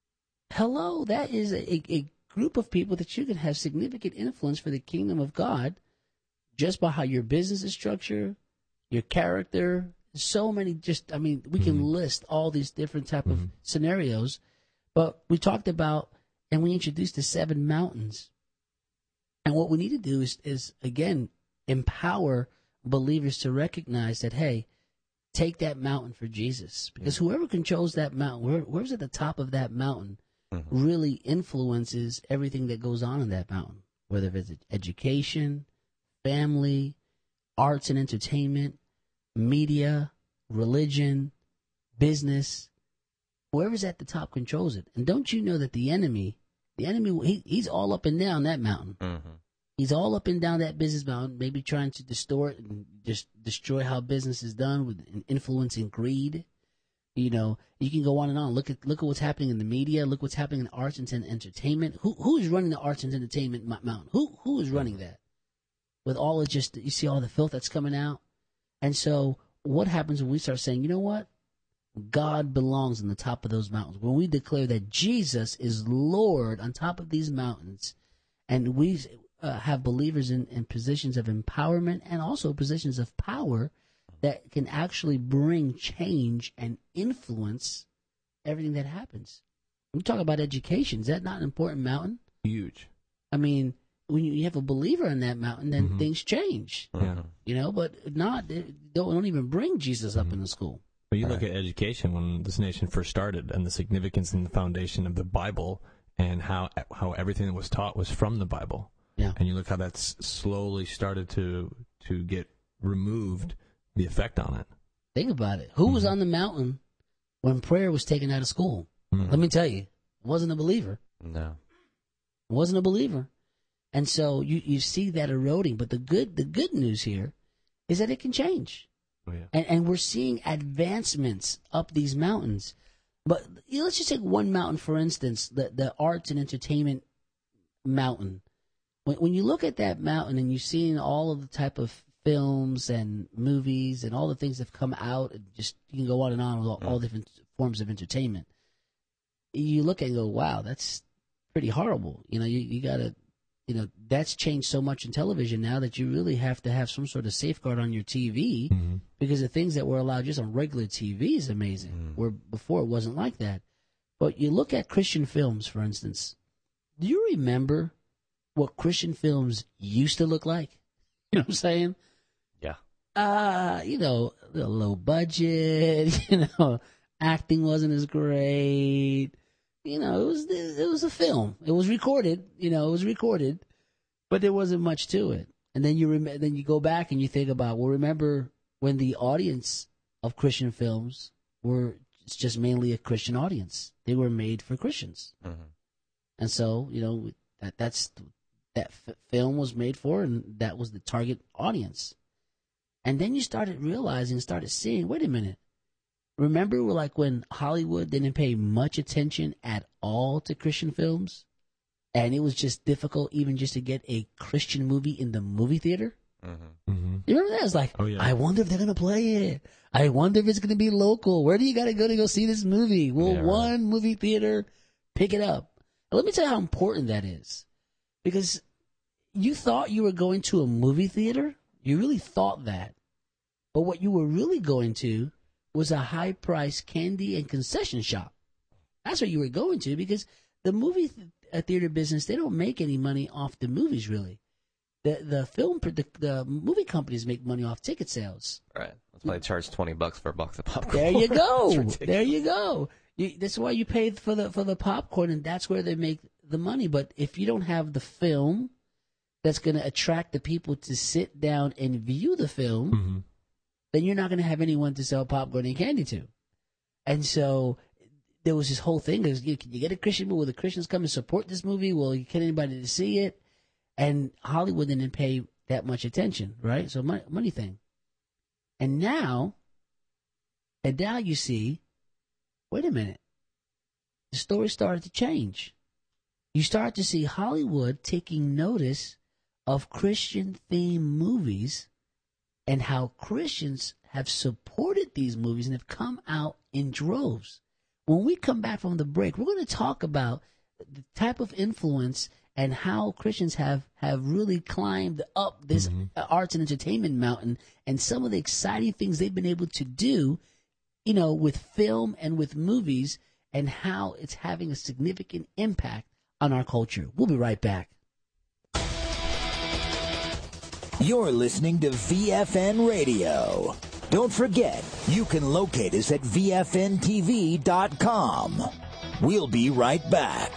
hello, that is a, a group of people that you can have significant influence for the kingdom of God just by how your business is structured, your character, so many just, I mean, we can mm-hmm. list all these different type mm-hmm. of scenarios, but we talked about and we introduced the seven mountains. And what we need to do is, is again, empower believers to recognize that, hey, take that mountain for Jesus. Because mm-hmm. whoever controls that mountain, where, where's at the top of that mountain, mm-hmm. really influences everything that goes on in that mountain, whether it's education, family, arts and entertainment, media, religion, business. Whoever's at the top controls it. And don't you know that the enemy, the enemy, he, he's all up and down that mountain. Mm-hmm. He's all up and down that business mountain, maybe trying to distort and just destroy how business is done with influencing greed. You know, you can go on and on. Look at look at what's happening in the media. Look what's happening in arts and entertainment. Who who is running the arts and entertainment mountain? Who who is running that? With all of just, you see all the filth that's coming out. And so what happens when we start saying, you know what? God belongs on the top of those mountains. When we declare that Jesus is Lord on top of these mountains, and we uh, have believers in, in positions of empowerment and also positions of power that can actually bring change and influence everything that happens. We talk about education. Is that not an important mountain? Huge. I mean, when you have a believer on that mountain, then mm-hmm. things change. Yeah. You know, but not, don't, don't even bring Jesus up mm-hmm. in the school. But you look at education when this nation first started and the significance and the foundation of the Bible and how how everything that was taught was from the Bible. Yeah. And you look how that's slowly started to to get removed, the effect on it. Think about it. Who mm-hmm. was on the mountain when prayer was taken out of school? Mm-hmm. Let me tell you, wasn't a believer. No. Wasn't a believer. And so you, you see that eroding. But the good the good news here is that it can change. Oh, yeah. and, and we're seeing advancements up these mountains. But you know, let's just take one mountain, for instance, the, the arts and entertainment mountain. When, when you look at that mountain and you're seeing all of the type of films and movies and all the things that have come out, and just you can go on and on with all, all different forms of entertainment. you look and go, wow, that's pretty horrible. You know, you, you got to, you know, that's changed so much in television now that you really have to have some sort of safeguard on your T V mm-hmm. because the things that were allowed just on regular T V is amazing, mm. where before it wasn't like that. But you look at Christian films, for instance. Do you remember what Christian films used to look like? You know what I'm saying? Yeah. Uh, you know, a low budget, you know, acting wasn't as great. You know, it was it was a film. It was recorded, you know, it was recorded, but there wasn't much to it. And then you rem- then you go back and you think about, well, remember when the audience of Christian films were just mainly a Christian audience. They were made for Christians. Mm-hmm. And so, you know, that that's that f- film was made for, and that was the target audience. And then you started realizing, started seeing, wait a minute. Remember, like when Hollywood didn't pay much attention at all to Christian films, and it was just difficult even just to get a Christian movie in the movie theater? Mm-hmm. Mm-hmm. You remember that? It's like, oh, yeah. I wonder if they're going to play it. I wonder if it's going to be local. Where do you got to go to go see this movie? Will yeah, one right. movie theater pick it up? And let me tell you how important that is. Because you thought you were going to a movie theater. You really thought that. But what you were really going to was a high-priced candy and concession shop. That's what you were going to, because the movie th- theater business, they don't make any money off the movies, really. The the film, the, the movie companies make money off ticket sales. Right. That's why they charge twenty bucks for a box of popcorn. There you go. There you go. You, that's why you pay for the for the popcorn, and that's where they make the money. But if you don't have the film that's going to attract the people to sit down and view the film, mm-hmm. then you're not going to have anyone to sell popcorn and candy to. And so there was this whole thing. Can you get a Christian movie? Will the Christians come and support this movie? Will you get anybody to see it? And Hollywood didn't pay that much attention, right? So money, money thing. And now, and now you see, wait a minute. The story started to change. You start to see Hollywood taking notice of Christian-themed movies and how Christians have supported these movies and have come out in droves. When we come back from the break, we're going to talk about the type of influence and how Christians have, have really climbed up this mm-hmm. arts and entertainment mountain, and some of the exciting things they've been able to do, you know, with film and with movies, and how it's having a significant impact on our culture. We'll be right back. You're listening to V F N Radio. Don't forget, you can locate us at V F N T V dot com. We'll be right back.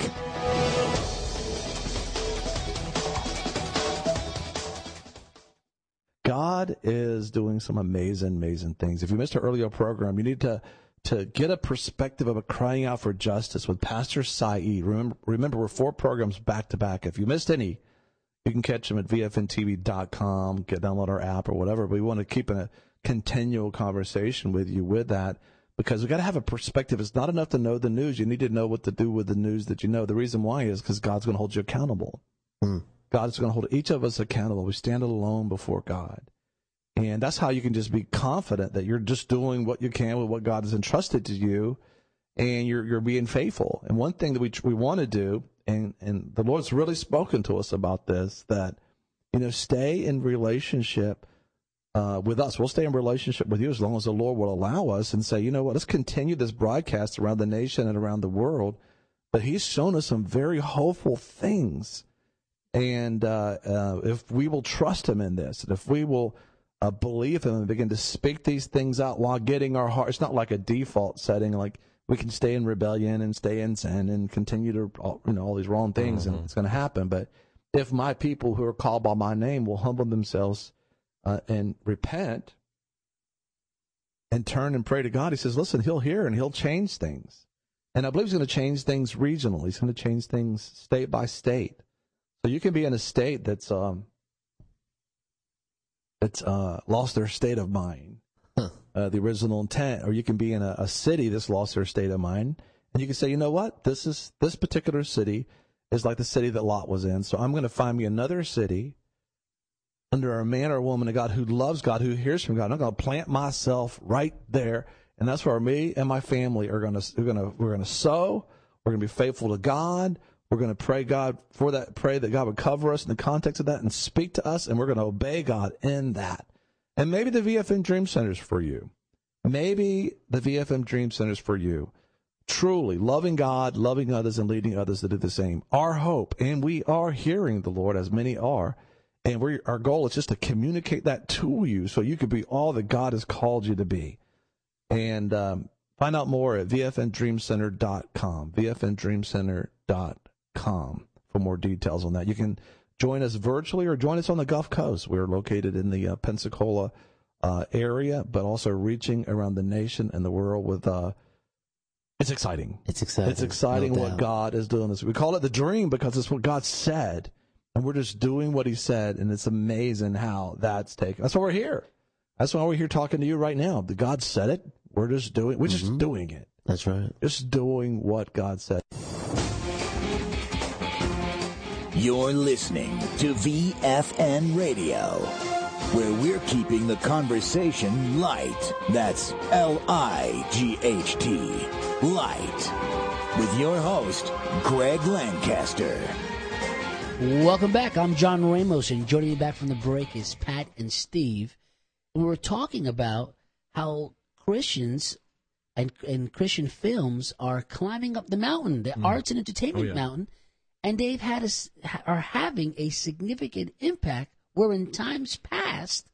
God is doing some amazing, amazing things. If you missed our earlier program, you need to to get a perspective of a crying out for justice with Pastor Saeed. Remember, remember, we're four programs back to back. If you missed any, you can catch them at V F N T V dot com, get download our app or whatever. But we want to keep a continual conversation with you with that, because we got to have a perspective. It's not enough to know the news. You need to know what to do with the news that you know. The reason why is because God's going to hold you accountable. Hmm. God is going to hold each of us accountable. We stand alone before God. And that's how you can just be confident that you're just doing what you can with what God has entrusted to you, and you're you're being faithful. And one thing that we we want to do, and, and the Lord's really spoken to us about this, that, you know, stay in relationship uh, with us. We'll stay in relationship with you as long as the Lord will allow us, and say, you know what, let's continue this broadcast around the nation and around the world. But He's shown us some very hopeful things. And uh, uh, if we will trust Him in this, and if we will uh, believe Him and begin to speak these things out while getting our heart, it's not like a default setting, like we can stay in rebellion and stay in sin and continue to, you know, all these wrong things, mm-hmm. and it's going to happen. But if my people who are called by my name will humble themselves uh, and repent and turn and pray to God, He says, listen, He'll hear and He'll change things. And I believe He's going to change things regionally. He's going to change things state by state. So you can be in a state that's um, that's uh, lost their state of mind, huh. uh, the original intent, or you can be in a, a city that's lost their state of mind, and you can say, you know what, this is this particular city is like the city that Lot was in. So I'm going to find me another city under a man or a woman of God who loves God, who hears from God. I'm going to plant myself right there, and that's where me and my family are going to we're going to we're going to sow. We're going to be faithful to God. We're going to pray God for that, pray that God would cover us in the context of that and speak to us, and we're going to obey God in that. And maybe the V F M Dream Center is for you. Maybe the V F M Dream Center is for you. Truly loving God, loving others, and leading others to do the same. Our hope, and we are hearing the Lord, as many are, and we our goal is just to communicate that to you so you can be all that God has called you to be. And um, find out more at v f n dream center dot com, v f n dream center dot com for more details on that. You can join us virtually or join us on the Gulf Coast. We're located in the uh, Pensacola uh, area, but also reaching around the nation and the world with uh, it's exciting. It's exciting. It's exciting no what doubt. God is doing. This. We call it the dream because it's what God said, and we're just doing what He said, and it's amazing how that's taken. That's why we're here. That's why we're here talking to you right now. The God said it. We're just doing. We're just Mm-hmm. doing it. That's right. Just doing what God said. You're listening to V F N Radio, where we're keeping the conversation light. That's L I G H T, light. With your host, Greg Lancaster. Welcome back. I'm John Ramos, and joining me back from the break is Pat and Steve. We were talking about how Christians and, and Christian films are climbing up the mountain, the Mm. arts and entertainment Oh, yeah. mountain, and they've had a, s- are having a significant impact where in times past,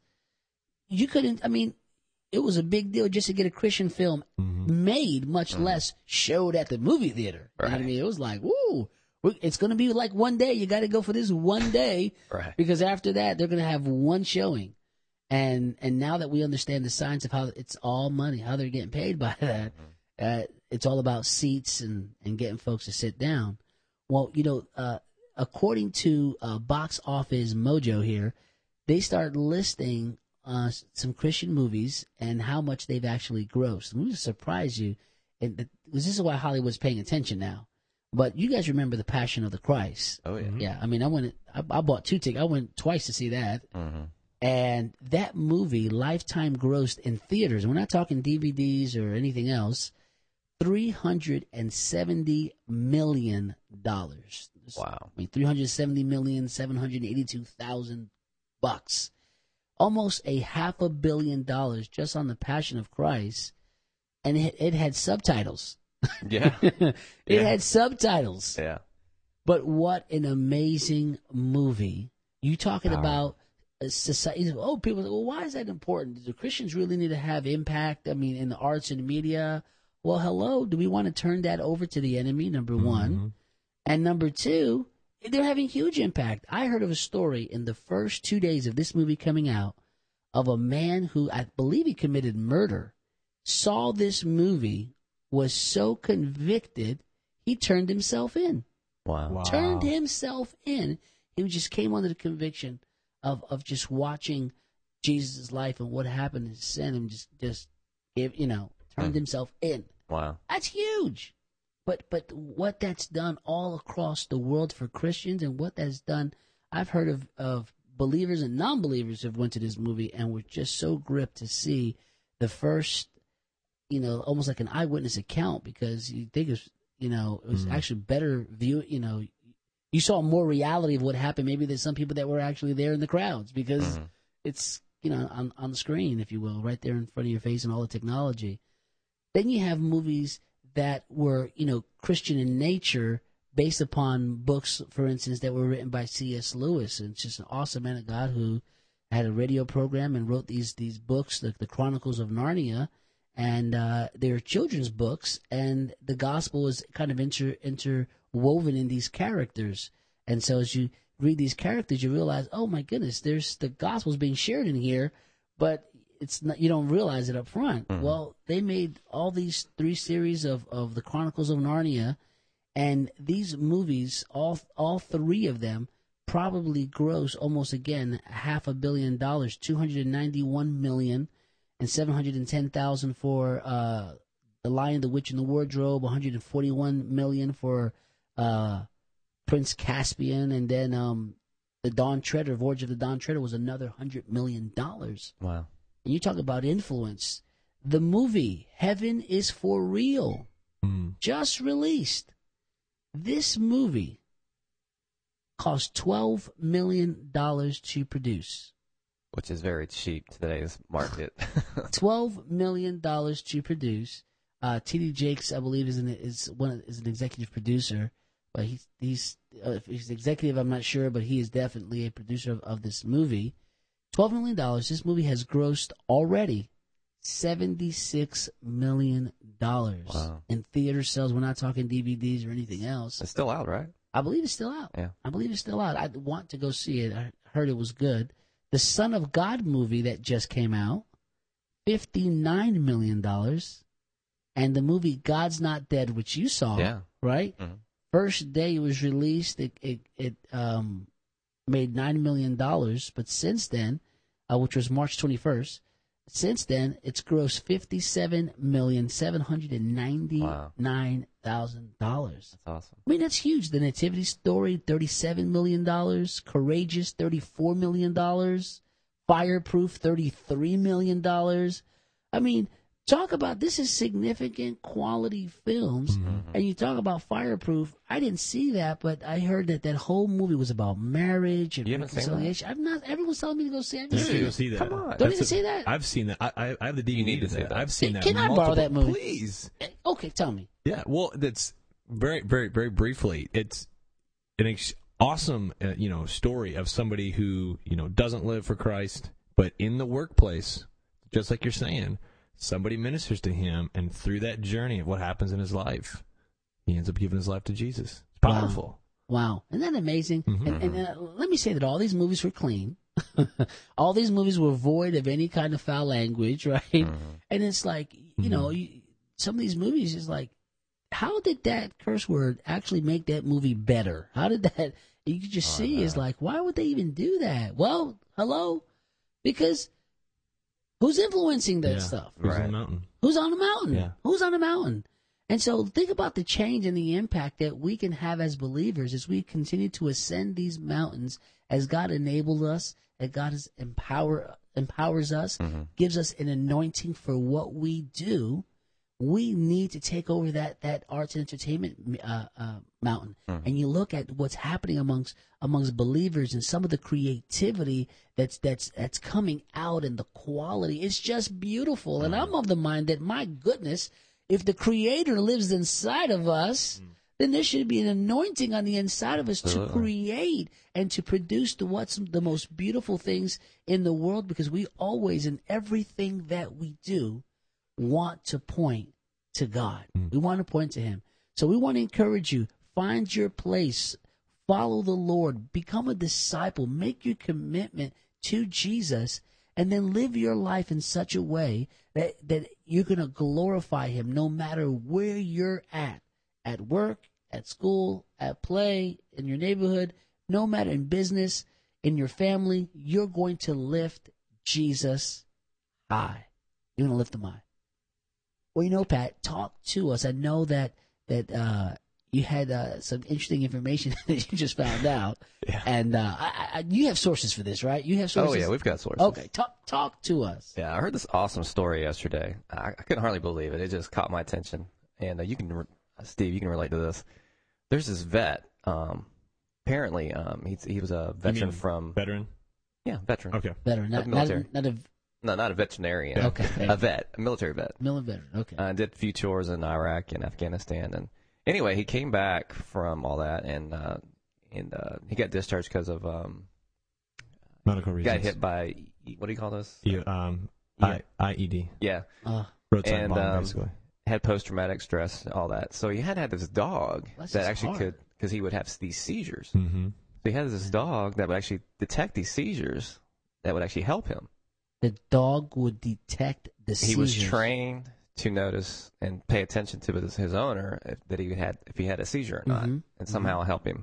you couldn't, I mean, it was a big deal just to get a Christian film Mm-hmm. made, much less showed at the movie theater. You know what I Right. mean? It was like, woo, we- it's going to be like one day. You got to go for this one day Right. because after that, they're going to have one showing. And and now that we understand the science of how it's all money, how they're getting paid by that, uh, it's all about seats and, and getting folks to sit down. Well, you know, uh, according to uh, Box Office Mojo here, they start listing uh, some Christian movies and how much they've actually grossed. I'm going to surprise you. And th- this is why Hollywood's paying attention now. But you guys remember The Passion of the Christ. Oh, yeah. Yeah, I mean, I went, I, I bought two tickets. I went twice to see that. Mm-hmm. And that movie, lifetime grossed in theaters, and we're not talking D V Ds or anything else, three hundred seventy million dollars. Wow. I mean, three hundred seventy million, seven hundred eighty-two thousand bucks. Almost a half a billion dollars just on The Passion of Christ. And it, it had subtitles. Yeah. it Yeah. had subtitles. Yeah. But what an amazing movie. You talking Powerful. about a society. Oh, people say, well, why is that important? Do Christians really need to have impact? I mean, in the arts and media? Well, hello. Do we want to turn that over to the enemy, number one? Mm-hmm. And number two, they're having huge impact. I heard of a story in the first two days of this movie coming out of a man who I believe he committed murder, saw this movie, was so convicted, he turned himself in. Wow. Wow. Turned himself in. He just came under the conviction of, of just watching Jesus' life and what happened in sin and just, just gave, you know, turned Hmm. himself in. Wow. That's huge. But but what that's done all across the world for Christians and what that's done, I've heard of, of believers and non-believers who have went to this movie and were just so gripped to see the first, you know, almost like an eyewitness account because you think it's, you know, it was Mhm. actually better view, you know, you saw more reality of what happened maybe than some people that were actually there in the crowds because Mhm. it's, you know, on, on the screen, if you will, right there in front of your face and all the technology. Then you have movies that were, you know, Christian in nature based upon books, for instance, that were written by C S Lewis. And it's just an awesome man of God who had a radio program and wrote these these books, the, the Chronicles of Narnia. And uh, they're children's books, and the gospel is kind of inter, interwoven in these characters. And so as you read these characters, you realize, oh my goodness, there's the gospel's being shared in here, but it's not, you don't realize it up front. Mhm. Well, they made all these three series of, of the Chronicles of Narnia, and these movies, all all three of them, probably gross almost again half a billion dollars, two hundred ninety-one million, and seven hundred ten thousand for uh, The Lion, the Witch, and the Wardrobe, one hundred forty-one million for uh, Prince Caspian, and then um, the Dawn Treader, Voyage of the Dawn Treader, was another one hundred million dollars. Wow. And you talk about influence. The movie Heaven is for Real, Mm. just released, This movie cost twelve million dollars to produce. Which is very cheap to today's market. twelve million dollars to produce. Uh, T D Jakes, I believe, is an, is one of, is an executive producer. But he's, he's, uh, if he's executive, I'm not sure, but he is definitely a producer of, of this movie. twelve million dollars. This movie has grossed already seventy-six million dollars Wow. in theater sales. We're not talking D V Ds or anything else. It's still out, right? I believe it's still out. Yeah. I believe it's still out. I want to go see it. I heard it was good. The Son of God movie that just came out, fifty-nine million dollars. And the movie God's Not Dead, which you saw, Yeah. right? Mm-hmm. First day it was released, it it, it um, made nine million dollars. But since then, uh, which was March twenty-first, since then it's grossed fifty-seven million seven hundred ninety-nine thousand dollars. That's awesome. I mean, that's huge. The Nativity Story, thirty-seven million dollars. Courageous, thirty-four million dollars. Fireproof, thirty-three million dollars. I mean, talk about, this is significant quality films. Mm-hmm. And you talk about Fireproof. I didn't see that, but I heard that that whole movie was about marriage and You haven't seen reconciliation. I've not. Everyone's telling me to go see it. You need to go see that. Come on. Don't That's even a- see that. I've seen that. I, I, I have the D V D You need to of see that. I've seen Hey, that. can I borrow multiple- that movie? Please. Okay, tell me. Yeah. Well, that's very, very, very briefly. It's an ex- awesome, uh, you know, story of somebody who, you know, doesn't live for Christ, but in the workplace, just like you're saying, somebody ministers to him, and through that journey of what happens in his life, he ends up giving his life to Jesus. It's powerful. Wow. Isn't that amazing? Mhm. And, and uh, let me say that all these movies were clean. All these movies were void of any kind of foul language, right? Mm-hmm. And it's like, you know, you, some of these movies is like, how did that curse word actually make that movie better? How did that, you could just Oh, see, no. is like, why would they even do that? Well, hello? Because who's influencing that Yeah. stuff? Who's on Right. the mountain? Who's on the mountain? Yeah. Who's on the mountain? And so think about the change and the impact that we can have as believers as we continue to ascend these mountains as God enabled us, as God is empower, empowers us, Mm-hmm. gives us an anointing for what we do. We need to take over that, that arts and entertainment uh, uh, mountain. Mm-hmm. And you look at what's happening amongst amongst believers and some of the creativity that's that's that's coming out and the quality. It's just beautiful. And I'm of the mind that, my goodness, if the Creator lives inside of us, then there should be an anointing on the inside of us to create and to produce the what's the most beautiful things in the world, because we always, in everything that we do, want to point to God. We want to point to Him. So we want to encourage you, find your place, follow the Lord, become a disciple, make your commitment to Jesus, and then live your life in such a way that, that you're going to glorify Him no matter where you're at, at work, at school, at play, in your neighborhood, no matter in business, in your family, you're going to lift Jesus high. You're going to lift Him high. Well, you know, Pat, talk to us. I know that that uh, you had uh, some interesting information that you just found out, Yeah. and uh, I, I, you have sources for this, right? You have sources. Oh, yeah, we've got sources. Okay, talk talk to us. Yeah, I heard this awesome story yesterday. I, I couldn't hardly believe it. It just caught my attention. And uh, you can, re- Steve, you can relate to this. There's this vet. Um, apparently, um, he he was a You veteran mean from veteran. yeah, veteran. Okay. Veteran, not, not, military. a, not a No, not a veterinarian. Yeah. Okay. A vet, a military vet. military veteran. Okay. Uh, did a few tours in Iraq and Afghanistan, and anyway, he came back from all that, and uh, and uh, he got discharged because of um, Medical reasons. got hit by what do you call this? You, um, Yeah. I, IED. Yeah, Uh, Roadside and bomb, um, basically. had post traumatic stress, all that. So he had had this dog That's that just actually hard. could, because he would have these seizures. Mm-hmm. So he had this dog that would actually detect these seizures that would actually help him. the dog would detect the seizures. He was trained to notice and pay attention to his, his owner if, that he had if he had a seizure or not, Mhm. and somehow help him.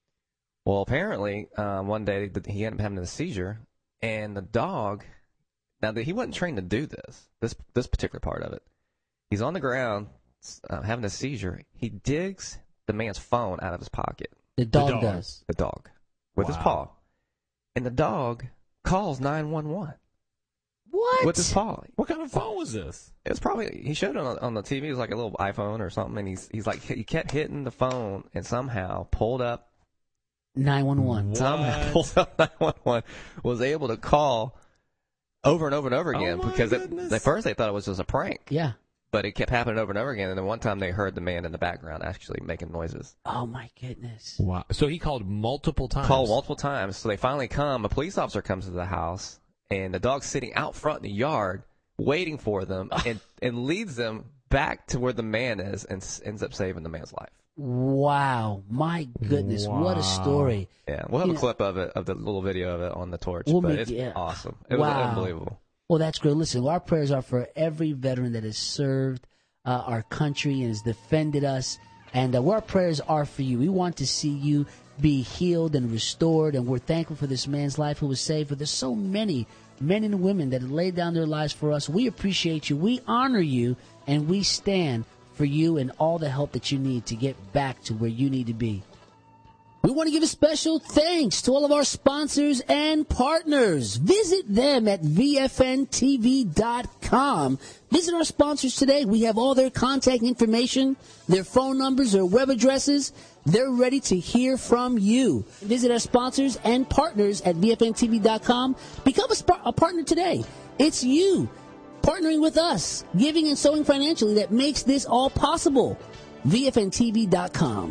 Well, apparently, um, one day th- he ended up having a seizure, and the dog. Now that he wasn't trained to do this, this this particular part of it, he's on the ground uh, having a seizure. He digs the man's phone out of his pocket. The dog, dog. does. The dog with his Wow. paw, and the dog calls nine one one. What? With his paw. What kind of phone was this? It was probably, he showed it on, on the T V. It was like a little iPhone or something. And he's, he's like, he kept hitting the phone and somehow pulled up. nine one one. Somehow pulled up nine one one. Was able to call over and over and over again Oh my because it, goodness. at first they thought it was just a prank. Yeah. But it kept happening over and over again. And then one time they heard the man in the background actually making noises. Oh, my goodness. Wow. So he called multiple times. Called multiple times. So they finally come. A police officer comes to the house, and the dog's sitting out front in the yard waiting for them and, and leads them back to where the man is and s- ends up saving the man's life. Wow. My goodness. What a Wow. story. Yeah. We'll have You a know- clip of it, of the little video of it on the torch. We'll but make- it's yeah. awesome. It was Wow. unbelievable. Well, that's great. Listen, our prayers are for every veteran that has served uh, our country and has defended us. And uh, our prayers are for you. We want to see you be healed and restored. And we're thankful for this man's life who was saved. But there's so many men and women that have laid down their lives for us. We appreciate you. We honor you. And we stand for you and all the help that you need to get back to where you need to be. We want to give a special thanks to all of our sponsors and partners. Visit them at V F N T V dot com. Visit our sponsors today. We have all their contact information, their phone numbers, their web addresses. They're ready to hear from you. Visit our sponsors and partners at V F N T V dot com. Become a, sp- a partner today. It's you partnering with us, giving and sowing financially that makes this all possible. V F N T V dot com.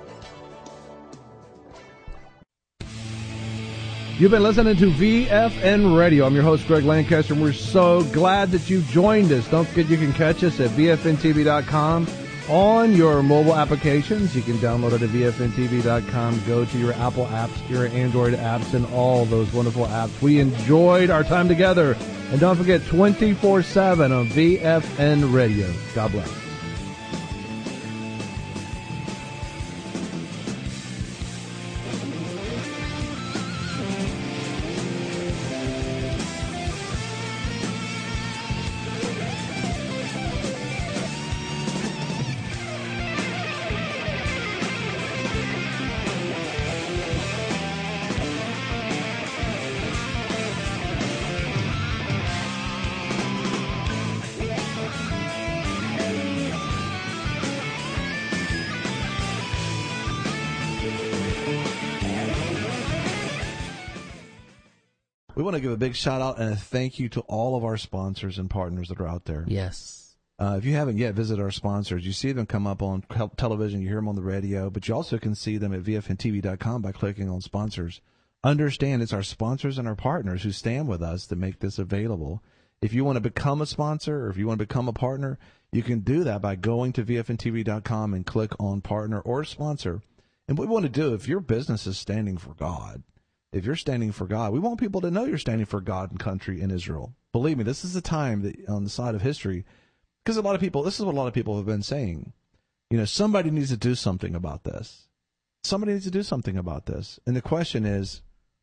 You've been listening to V F N Radio. I'm your host, Greg Lancaster, and we're so glad that you joined us. Don't forget you can catch us at V F N T V dot com on your mobile applications. You can download it at V F N T V dot com. Go to your Apple apps, your Android apps, and all those wonderful apps. We enjoyed our time together. And don't forget, twenty-four seven on V F N Radio. God bless. We want to give a big shout out and a thank you to all of our sponsors and partners that are out there. Yes. Uh, if you haven't yet visited our sponsors, you see them come up on television, you hear them on the radio, but you also can see them at V F N T V dot com by clicking on sponsors. Understand it's our sponsors and our partners who stand with us to make this available. If you want to become a sponsor or if you want to become a partner, you can do that by going to V F N T V dot com and click on partner or sponsor. And what we want to do, if your business is standing for God, if you're standing for God, we want people to know you're standing for God and country in Israel. Believe me, this is a time that on the side of history, because a lot of people, this is what a lot of people have been saying. You know, somebody needs to do something about this. Somebody needs to do something about this. And the question is,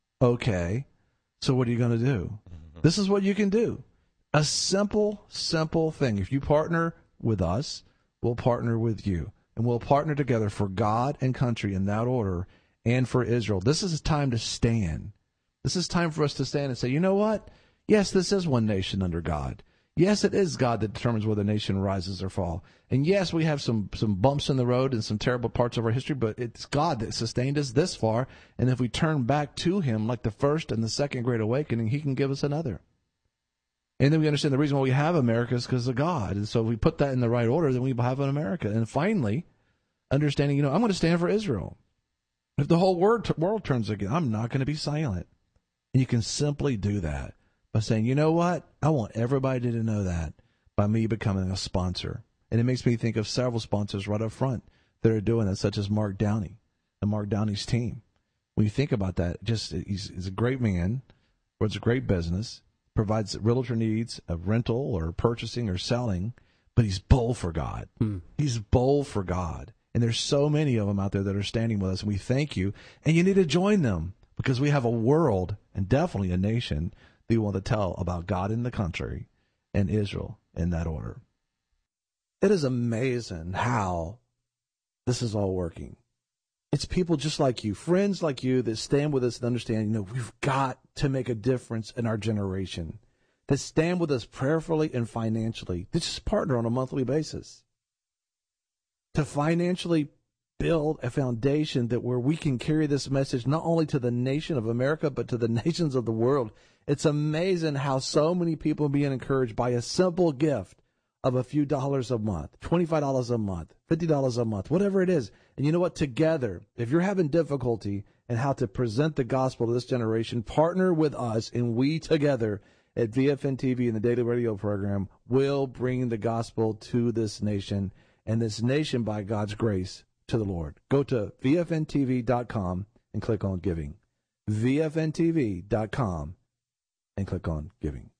okay, so what are you going to do? This is what you can do. A simple, simple thing. If you partner with us, we'll partner with you. And we'll partner together for God and country in that order and for Israel. This is a time to stand. This is time for us to stand and say, you know what? Yes, this is one nation under God. Yes, it is God that determines whether a nation rises or fall. And yes, we have some, some bumps in the road and some terrible parts of our history, but it's God that sustained us this far. And if we turn back to him like the first and the second Great Awakening, he can give us another. And then we understand the reason why we have America is because of God. And so if we put that in the right order, then we have an America. And finally, understanding, you know, I'm going to stand for Israel. If the whole world, world turns against, I'm not going to be silent. And you can simply do that by saying, you know what? I want everybody to know that by me becoming a sponsor. And it makes me think of several sponsors right up front that are doing that, such as Mark Downey and Mark Downey's team. When you think about that, just he's, he's a great man, runs a great business, provides realtor needs of rental or purchasing or selling, but he's bold for God. Hmm. He's bold for God. And there's so many of them out there that are standing with us, and we thank you. And you need to join them because we have a world and definitely a nation that we want to tell about God in the country and Israel in that order. It is amazing how this is all working. It's people just like you, friends like you that stand with us and understand, you know, we've got to make a difference in our generation. to stand with us prayerfully and financially, to just partner on a monthly basis, to financially build a foundation that where we can carry this message not only to the nation of America, but to the nations of the world. It's amazing how so many people are being encouraged by a simple gift of a few dollars a month, twenty-five dollars a month, fifty dollars a month, whatever it is. And you know what? Together, if you're having difficulty in how to present the gospel to this generation, partner with us, and we together at V F N T V and the Daily Radio program will bring the gospel to this nation, and this nation, by God's grace, to the Lord. Go to V F N T V dot com and click on giving. V F N T V dot com and click on giving.